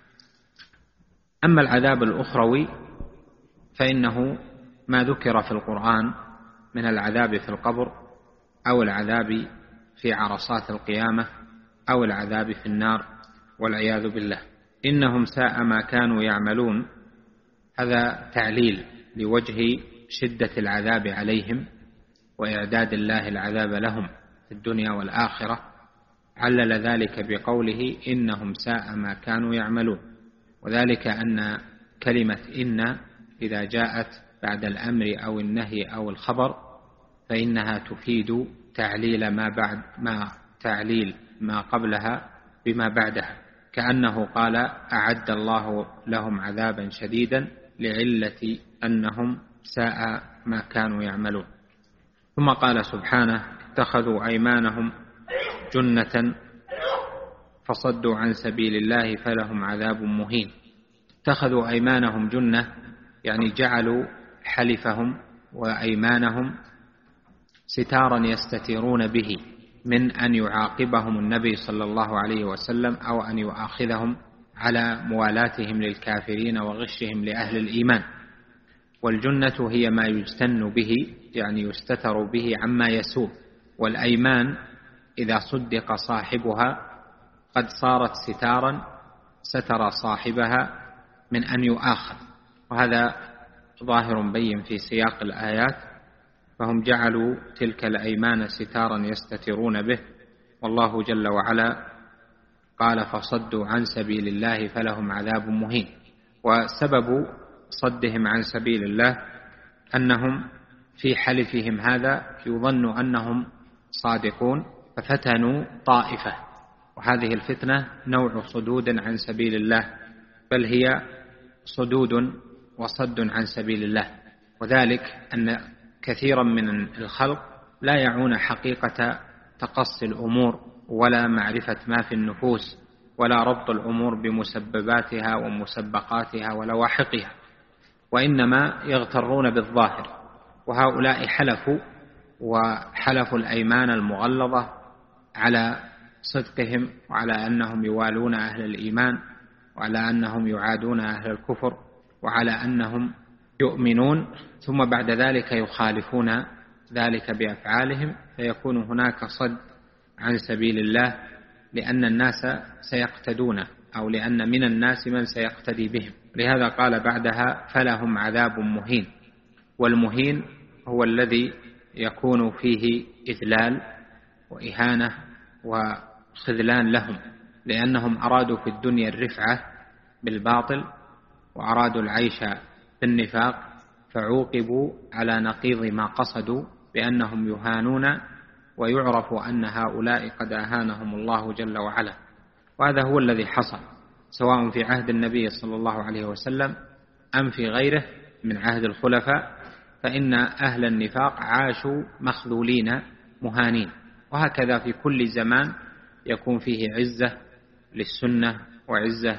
أما العذاب الأخروي فإنه ما ذكر في القرآن من العذاب في القبر أو العذاب في عرصات القيامة أو العذاب في النار والعياذ بالله. إنهم ساء ما كانوا يعملون، هذا تعليل لوجه شدة العذاب عليهم وإعداد الله العذاب لهم في الدنيا والآخرة. علل ذلك بقوله إنهم ساء ما كانوا يعملون، وذلك أن كلمة إن إذا جاءت بعد الأمر أو النهي أو الخبر فإنها تفيد تعليل ما بعد ما تعليل ما قبلها بما بعدها، كأنه قال أعد الله لهم عذابا شديدا لعلة أنهم ساء ما كانوا يعملون. ثم قال سبحانه اتخذوا أيمانهم جنة فصدوا عن سبيل الله فلهم عذاب مهين. اتخذوا أيمانهم جنة يعني جعلوا حلفهم وأيمانهم ستارا يستترون به من أن يعاقبهم النبي صلى الله عليه وسلم أو أن يؤاخذهم على موالاتهم للكافرين وغشهم لأهل الإيمان. والجنة هي ما يجتن به يعني يستتر به عما يسوء، والأيمان إذا صدق صاحبها قد صارت ستارا ستر صاحبها من أن يؤاخذ، وهذا ظاهر بين في سياق الآيات. فهم جعلوا تلك الأيمان ستارا يستترون به، والله جل وعلا قال فصدوا عن سبيل الله فلهم عذاب مهين. وسبب صدهم عن سبيل الله أنهم في حلفهم هذا يظن أنهم صادقون ففتنوا طائفة، وهذه الفتنة نوع صدود عن سبيل الله، بل هي صدود وصد عن سبيل الله. وذلك أن كثيرا من الخلق لا يعون حقيقة تقصي الأمور ولا معرفة ما في النفوس ولا ربط الأمور بمسبباتها ومسبقاتها ولواحقها، وإنما يغترون بالظاهر. وهؤلاء حلفوا وحلفوا الأيمان المغلظة على صدقهم وعلى أنهم يوالون أهل الإيمان وعلى أنهم يعادون أهل الكفر وعلى أنهم يؤمنون، ثم بعد ذلك يخالفون ذلك بأفعالهم، فيكون هناك صد عن سبيل الله، لأن الناس سيقتدون أو لأن من الناس من سيقتدي بهم. لهذا قال بعدها فلهم عذاب مهين. والمهين هو الذي يكون فيه إذلال وإهانة وخذلان لهم، لأنهم أرادوا في الدنيا الرفعة بالباطل وأرادوا العيش بالنفاق، فعوقبوا على نقيض ما قصدوا بأنهم يهانون، ويعرف أن هؤلاء قد أهانهم الله جل وعلا. وهذا هو الذي حصل سواء في عهد النبي صلى الله عليه وسلم أم في غيره من عهد الخلفاء، فإن أهل النفاق عاشوا مخذولين مهانين. وهكذا في كل زمان يكون فيه عزة للسنة وعزة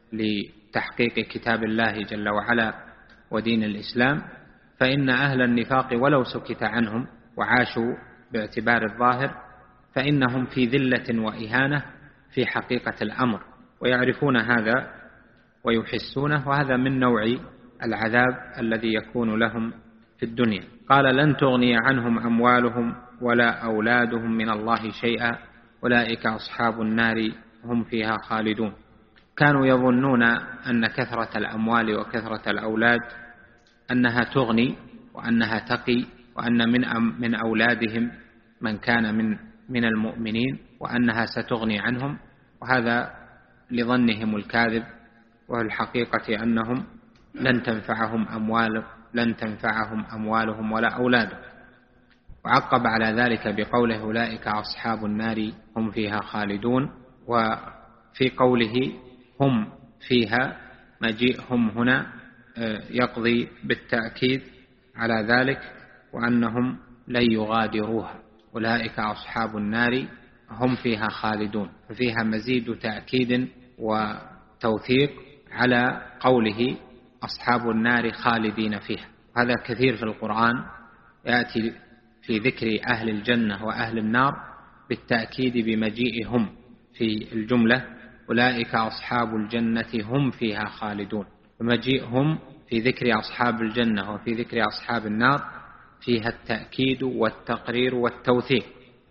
لتحقيق كتاب الله جل وعلا ودين الإسلام، فإن أهل النفاق ولو سكت عنهم وعاشوا باعتبار الظاهر فإنهم في ذلة وإهانة في حقيقة الأمر، ويعرفون هذا ويحسونه، وهذا من نوع العذاب الذي يكون لهم في الدنيا. قال لن تغني عنهم أموالهم ولا أولادهم من الله شيئا أولئك أصحاب النار هم فيها خالدون. كانوا يظنون أن كثرة الأموال وكثرة الأولاد أنها تغني وأنها تقي، وأن من من أولادهم من كان من من المؤمنين وأنها ستغني عنهم، وهذا لظنهم الكاذب. والحقيقة أنهم لن تنفعهم أموال لن تنفعهم أموالهم ولا أولادهم. وعقب على ذلك بقوله أولئك أصحاب النار هم فيها خالدون. وفي قوله هم فيها مجيء هم هنا يقضي بالتأكيد على ذلك، وأنهم لن يغادروها. أولئك أصحاب النار هم فيها خالدون، ففيها مزيد تأكيد وتوثيق على قوله أصحاب النار خالدين فيها. هذا كثير في القرآن يأتي في ذكر أهل الجنة وأهل النار بالتأكيد بمجيئهم في الجملة أولئك أصحاب الجنة هم فيها خالدون. ومجيئهم في ذكر أصحاب الجنة وفي ذكر أصحاب النار فيها التأكيد والتقرير والتوثيق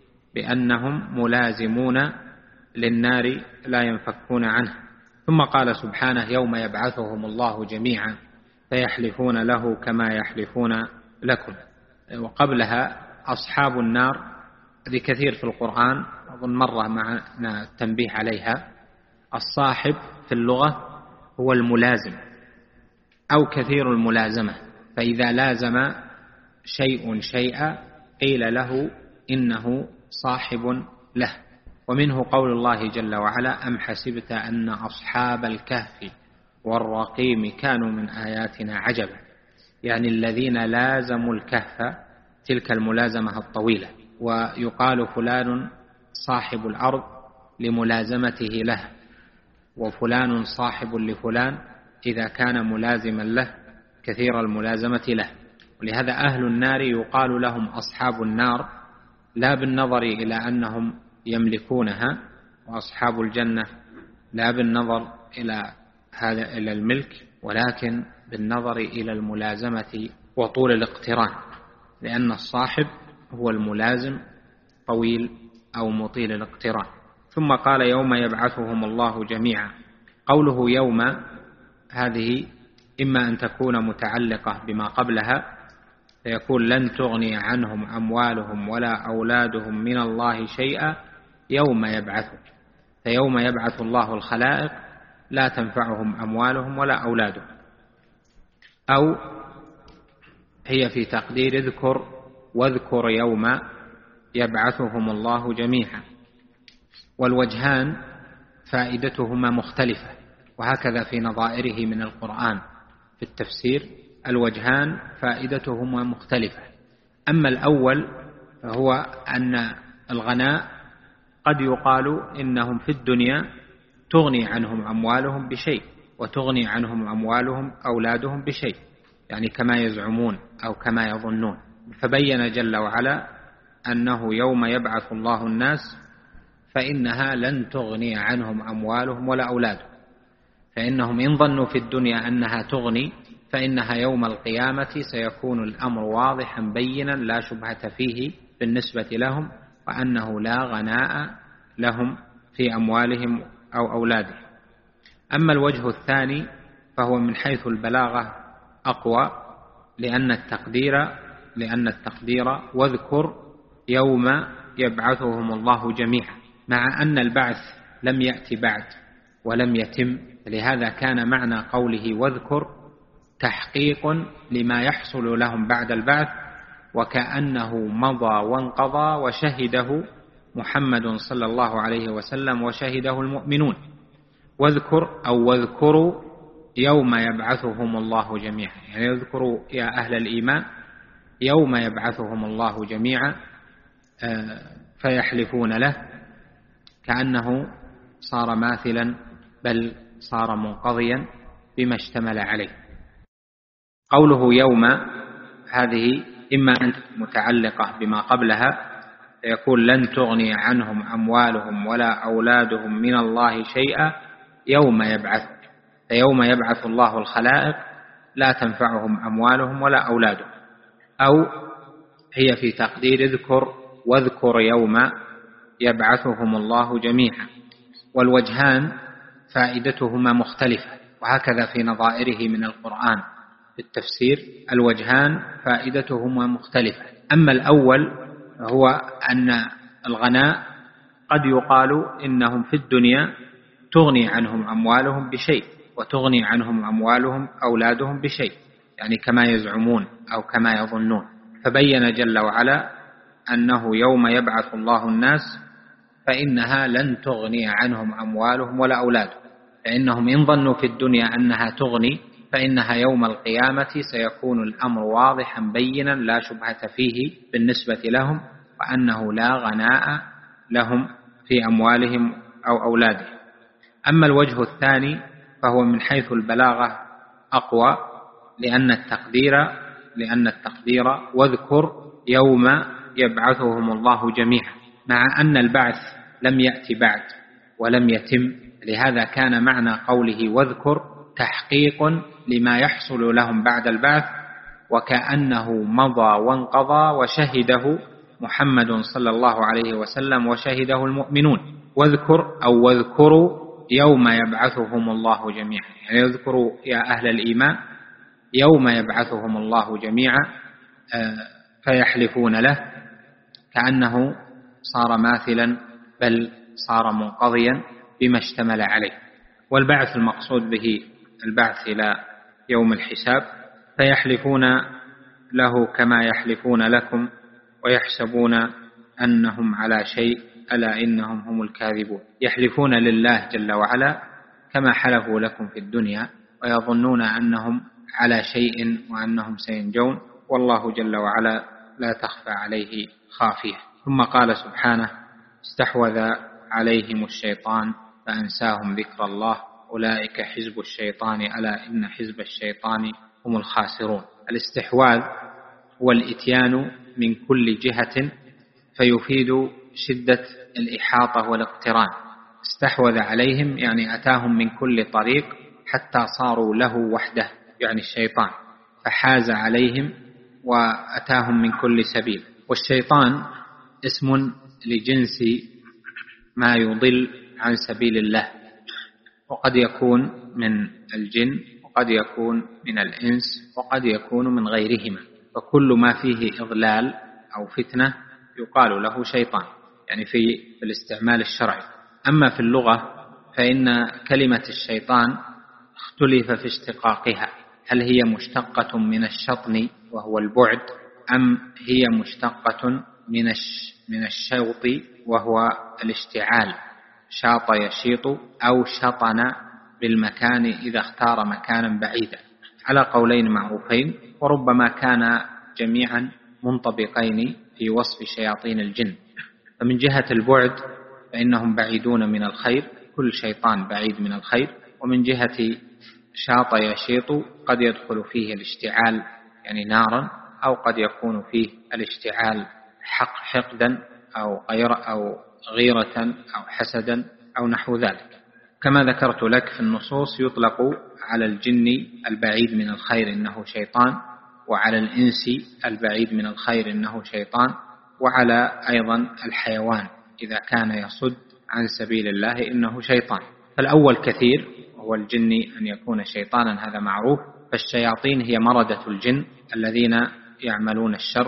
بأنهم ملازمون للنار لا ينفكون عنه. ثم قال سبحانه يوم يبعثهم الله جميعا فيحلفون له كما يحلفون لكم. وقبلها أصحاب النار هذه كثير في القرآن، أظن مرة معنا التنبيه عليها. الصاحب في اللغة هو الملازم أو كثير الملازمة، فإذا لازم شيء شيئا قيل له إنه صاحب له. ومنه قول الله جل وعلا: أم حسبت أن أصحاب الكهف والرقيم كانوا من آياتنا عجبا، يعني الذين لازموا الكهف تلك الملازمة الطويلة. ويقال فلان صاحب الأرض لملازمته له، وفلان صاحب لفلان إذا كان ملازما له كثير الملازمة له. ولهذا أهل النار يقال لهم أصحاب النار لا بالنظر إلى أنهم يملكونها، وأصحاب الجنة لا بالنظر إلى هذا إلى الملك، ولكن بالنظر إلى الملازمة وطول الاقتران، لأن الصاحب هو الملازم طويل أو مطيل الاقتران. ثم قال: يوم يبعثهم الله جميعا. قوله يوم هذه إما أن تكون متعلقة بما قبلها، فيقول: لن تغني عنهم أموالهم ولا أولادهم من الله شيئا يوم يبعثهم، فيوم يبعث الله الخلائق لا تنفعهم أموالهم ولا أولادهم. أو هي في تقدير اذكر واذكر يوم يبعثهم الله جميعا. والوجهان فائدتهما مختلفة، وهكذا في نظائره من القرآن في التفسير الوجهان فائدتهما مختلفة. أما الأول فهو أن الغناء قد يقال إنهم في الدنيا تغني عنهم أموالهم بشيء، وتغني عنهم أموالهم أولادهم بشيء، يعني كما يزعمون أو كما يظنون. فبين جل وعلا أنه يوم يبعث الله الناس فإنها لن تغني عنهم أموالهم ولا أولادهم، فإنهم إن ظنوا في الدنيا أنها تغني فإنها يوم القيامة سيكون الأمر واضحا بينا لا شبهة فيه بالنسبة لهم، وأنه لا غناء لهم في أموالهم أو أولادهم. أما الوجه الثاني فهو من حيث البلاغة أقوى، لأن التقدير لأن التقدير واذكر يوم يبعثهم الله جميعا، مع أن البعث لم يأتي بعد ولم يتم، لهذا كان معنى قوله واذكر تحقيق لما يحصل لهم بعد البعث، وكأنه مضى وانقضى وشهده محمد صلى الله عليه وسلم وشهده المؤمنون. واذكر أو واذكروا يوم يبعثهم الله جميعا، يعني يذكروا يا أهل الإيمان يوم يبعثهم الله جميعا فيحلفون له، كأنه صار ماثلا بل صار منقضيا بما اشتمل عليه. قوله يوم هذه إما أن تكون متعلقة بما قبلها، فيقول: لن تغني عنهم أموالهم ولا أولادهم من الله شيئا يوم يبعث، فيوم يبعث الله الخلائق لا تنفعهم أموالهم ولا أولادهم. أو هي في تقدير اذكر واذكر يوم يبعثهم الله جميعا. والوجهان فائدتهما مختلفة، وهكذا في نظائره من القرآن في التفسير الوجهان فائدتهما مختلفة. أما الأول هو أن الغناء قد يقال إنهم في الدنيا تغني عنهم أموالهم بشيء، وتغني عنهم أموالهم أولادهم بشيء، يعني كما يزعمون أو كما يظنون. فبين جل وعلا أنه يوم يبعث الله الناس فإنها لن تغني عنهم أموالهم ولا أولادهم، فإنهم إن ظنوا في الدنيا أنها تغني فإنها يوم القيامة سيكون الأمر واضحا بينا لا شبهة فيه بالنسبة لهم، وأنه لا غناء لهم في أموالهم أو أولادهم. أما الوجه الثاني فهو من حيث البلاغة أقوى، لأن التقدير لأن التقدير واذكر يوم يبعثهم الله جميعا، مع أن البعث لم يأتي بعد ولم يتم، لهذا كان معنى قوله واذكر تحقيق لما يحصل لهم بعد البعث، وكأنه مضى وانقضى وشهده محمد صلى الله عليه وسلم وشهده المؤمنون. واذكر أو واذكروا يوم يبعثهم الله جميعا، يعني يذكروا يا أهل الإيمان يوم يبعثهم الله جميعا فيحلفون له، كأنه صار ماثلا بل صار منقضيا بما اشتمل عليه. والبعث المقصود به البعث إلى يوم الحساب، فيحلفون له كما يحلفون لكم ويحسبون أنهم على شيء ألا إنهم هم الكاذبون. يحلفون لله جل وعلا كما حلفوا لكم في الدنيا ويظنون أنهم على شيء وأنهم سينجون، والله جل وعلا لا تخفى عليه خافية. ثم قال سبحانه: استحوذ عليهم الشيطان فأنساهم ذكر الله أولئك حزب الشيطان ألا إن حزب الشيطان هم الخاسرون. الاستحواذ هو الإتيان من كل جهة فيفيد شدة الإحاطة والاقتران. استحوذ عليهم يعني أتاهم من كل طريق حتى صاروا له وحده، يعني الشيطان، فحاز عليهم وأتاهم من كل سبيل. والشيطان اسم لجنس ما يضل عن سبيل الله، وقد يكون من الجن وقد يكون من الإنس وقد يكون من غيرهما، فكل ما فيه إضلال أو فتنة يقال له شيطان، يعني في الاستعمال الشرعي. أما في اللغة فإن كلمة الشيطان اختلف في اشتقاقها، هل هي مشتقة من الشطن وهو البعد، أم هي مشتقة من من الشوط وهو الاشتعال، شاط يشيط، أو شطن بالمكان إذا اختار مكانا بعيدا، على قولين معروفين، وربما كان جميعا منطبقين في وصف شياطين الجن. فمن جهة البعد فإنهم بعيدون من الخير، كل شيطان بعيد من الخير. ومن جهة شاط يشيط قد يدخل فيه الاشتعال يعني نارا، أو قد يكون فيه الاشتعال حق حقدا أو غير أو غيرة أو حسدا أو نحو ذلك. كما ذكرت لك في النصوص يطلق على الجن البعيد من الخير إنه شيطان، وعلى الإنس البعيد من الخير إنه شيطان، وعلى أيضا الحيوان إذا كان يصد عن سبيل الله إنه شيطان. فالأول كثير وهو الجن أن يكون شيطانا، هذا معروف. فالشياطين هي مردة الجن الذين يعملون الشر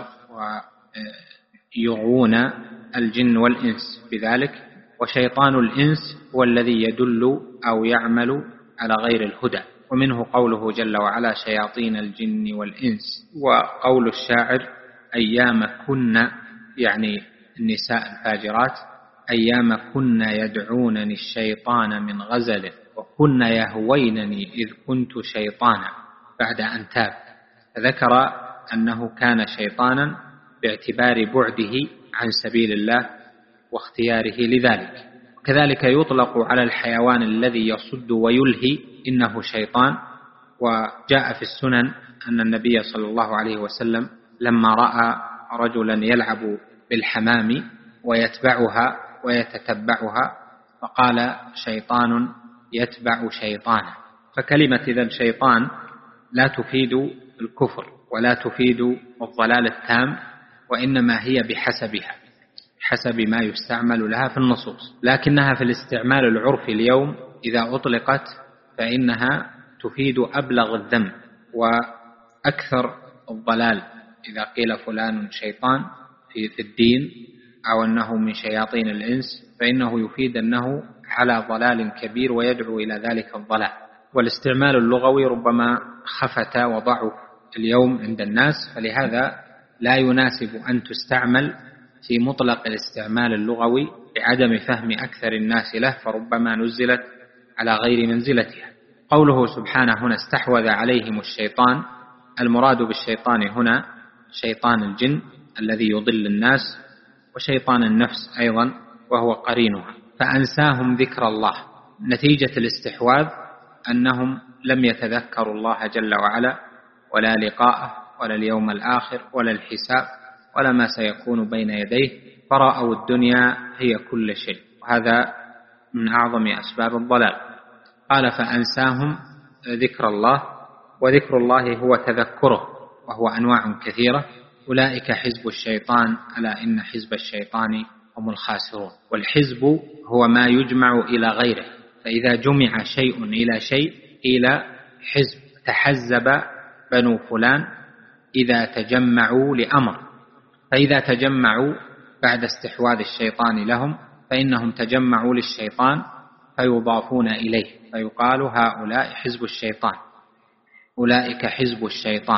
ويغوون الجن والإنس بذلك. وشيطان الإنس هو الذي يدل أو يعمل على غير الهدى، ومنه قوله جل وعلا: شياطين الجن والإنس. وقول الشاعر: أيام كن، يعني النساء الفاجرات، أيام كن يدعونني الشيطان من غزل، وكن يهوينني إذ كنت شيطانا بعد أن تاب. فذكر أنه كان شيطانا باعتبار بعده عن سبيل الله واختياره لذلك. كذلك يطلق على الحيوان الذي يصد ويلهي إنه شيطان. وجاء في السنن أن النبي صلى الله عليه وسلم لما رأى رجلا يلعب بالحمام ويتبعها ويتتبعها فقال: شيطان يتبع شيطانا. فكلمة إذن شيطان لا تفيد الكفر ولا تفيد الضلال التام، وإنما هي بحسبها، حسب ما يستعمل لها في النصوص. لكنها في الاستعمال العرفي اليوم إذا أطلقت فإنها تفيد أبلغ الذم وأكثر الضلال. إذا قيل فلان شيطان في الدين أو أنه من شياطين الإنس فإنه يفيد أنه على ضلال كبير ويدعو إلى ذلك الضلال. والاستعمال اللغوي ربما خفت وضعف اليوم عند الناس، فلهذا لا يناسب أن تستعمل في مطلق الاستعمال اللغوي لعدم فهم أكثر الناس له، فربما نزلت على غير منزلتها. قوله سبحانه هنا: استحوذ عليهم الشيطان، المراد بالشيطان هنا شيطان الجن الذي يضل الناس، وشيطان النفس أيضا وهو قرينها. فأنساهم ذكر الله. نتيجة الاستحواذ أنهم لم يتذكروا الله جل وعلا ولا لقاءه ولا اليوم الآخر ولا الحساب ولا ما سيكون بين يديه، فرأوا الدنيا هي كل شيء، وهذا من أعظم أسباب الضلال. قال: فأنساهم ذكر الله. وذكر الله هو تذكره، وهو أنواع كثيرة. أولئك حزب الشيطان ألا إن حزب الشيطان هم الخاسرون. والحزب هو ما يجمع إلى غيره، فإذا جمع شيء إلى شيء إلى حزب. تحزب بنو فلان إذا تجمعوا لأمر، فإذا تجمعوا بعد استحواذ الشيطان لهم فإنهم تجمعوا للشيطان فيضافون إليه، فيقال هؤلاء حزب الشيطان، أولئك حزب الشيطان.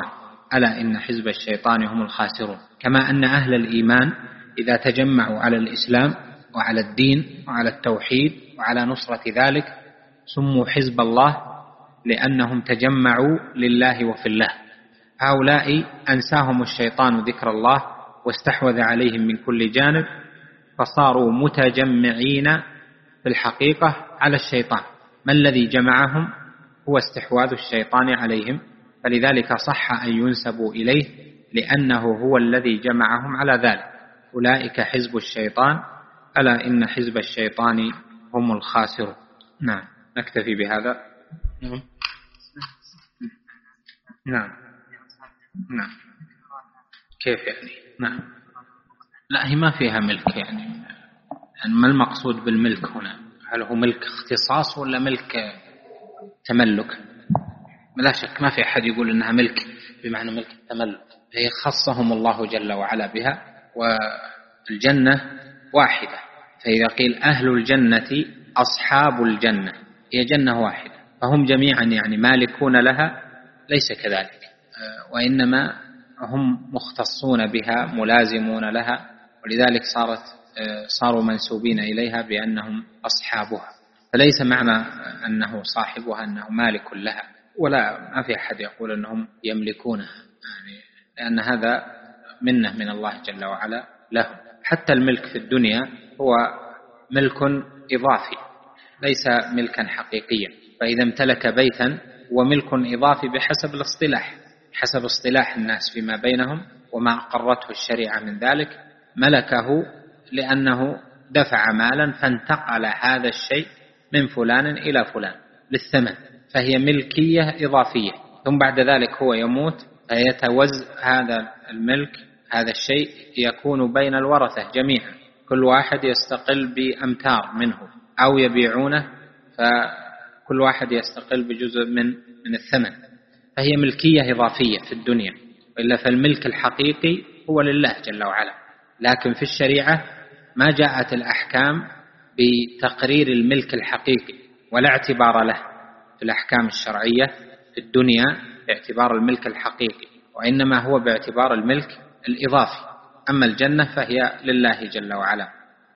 ألا إن حزب الشيطان هم الخاسرون. كما أن أهل الإيمان إذا تجمعوا على الإسلام وعلى الدين وعلى التوحيد وعلى نصرة ذلك سموا حزب الله لأنهم تجمعوا لله وفي الله. هؤلاء أنساهم الشيطان ذكر الله واستحوذ عليهم من كل جانب، فصاروا متجمعين في الحقيقة على الشيطان. ما الذي جمعهم؟ هو استحواذ الشيطان عليهم، فلذلك صح أن ينسبوا إليه لأنه هو الذي جمعهم على ذلك. أولئك حزب الشيطان ألا إن حزب الشيطان هم الخاسرون. نعم، نكتفي بهذا. نعم نعم نعم. كيف يعني؟ نعم. لا، هي ما فيها ملك يعني. يعني ما المقصود بالملك هنا؟ هل هو ملك اختصاص ولا ملك تملك؟ لا شك ما في أحد يقول إنها ملك بمعنى ملك التملك، هي خصهم الله جل وعلا بها، والجنة واحدة. فإذا قيل أهل الجنة أصحاب الجنة، هي جنة واحدة، فهم جميعا يعني مالكون لها، ليس كذلك، وإنما هم مختصون بها ملازمون لها، ولذلك صارت صاروا منسوبين إليها بأنهم أصحابها. فليس معنى أنه صاحبها أنه مالك لها، ولا ما في أحد يقول أنهم يملكونها يعني، لأن هذا منة من الله جل وعلا لهم. حتى الملك في الدنيا هو ملك إضافي ليس ملكا حقيقيا. فإذا امتلك بيتا هو ملك إضافي بحسب الاصطلاح، حسب اصطلاح الناس فيما بينهم وما أقرته الشريعة من ذلك، ملكه لأنه دفع مالا فانتقل هذا الشيء من فلان إلى فلان للثمن، فهي ملكية إضافية. ثم بعد ذلك هو يموت فيتوزع هذا الملك، هذا الشيء يكون بين الورثة جميعا، كل واحد يستقل بأمتار منه أو يبيعونه، فكل واحد يستقل بجزء من من الثمن. فهي ملكية إضافية في الدنيا، إلا فالملك الحقيقي هو لله جل وعلا. لكن في الشريعة ما جاءت الأحكام بتقرير الملك الحقيقي ولا اعتبار له في الأحكام الشرعية في الدنيا باعتبار الملك الحقيقي، وإنما هو باعتبار الملك الإضافي. أما الجنة فهي لله جل وعلا.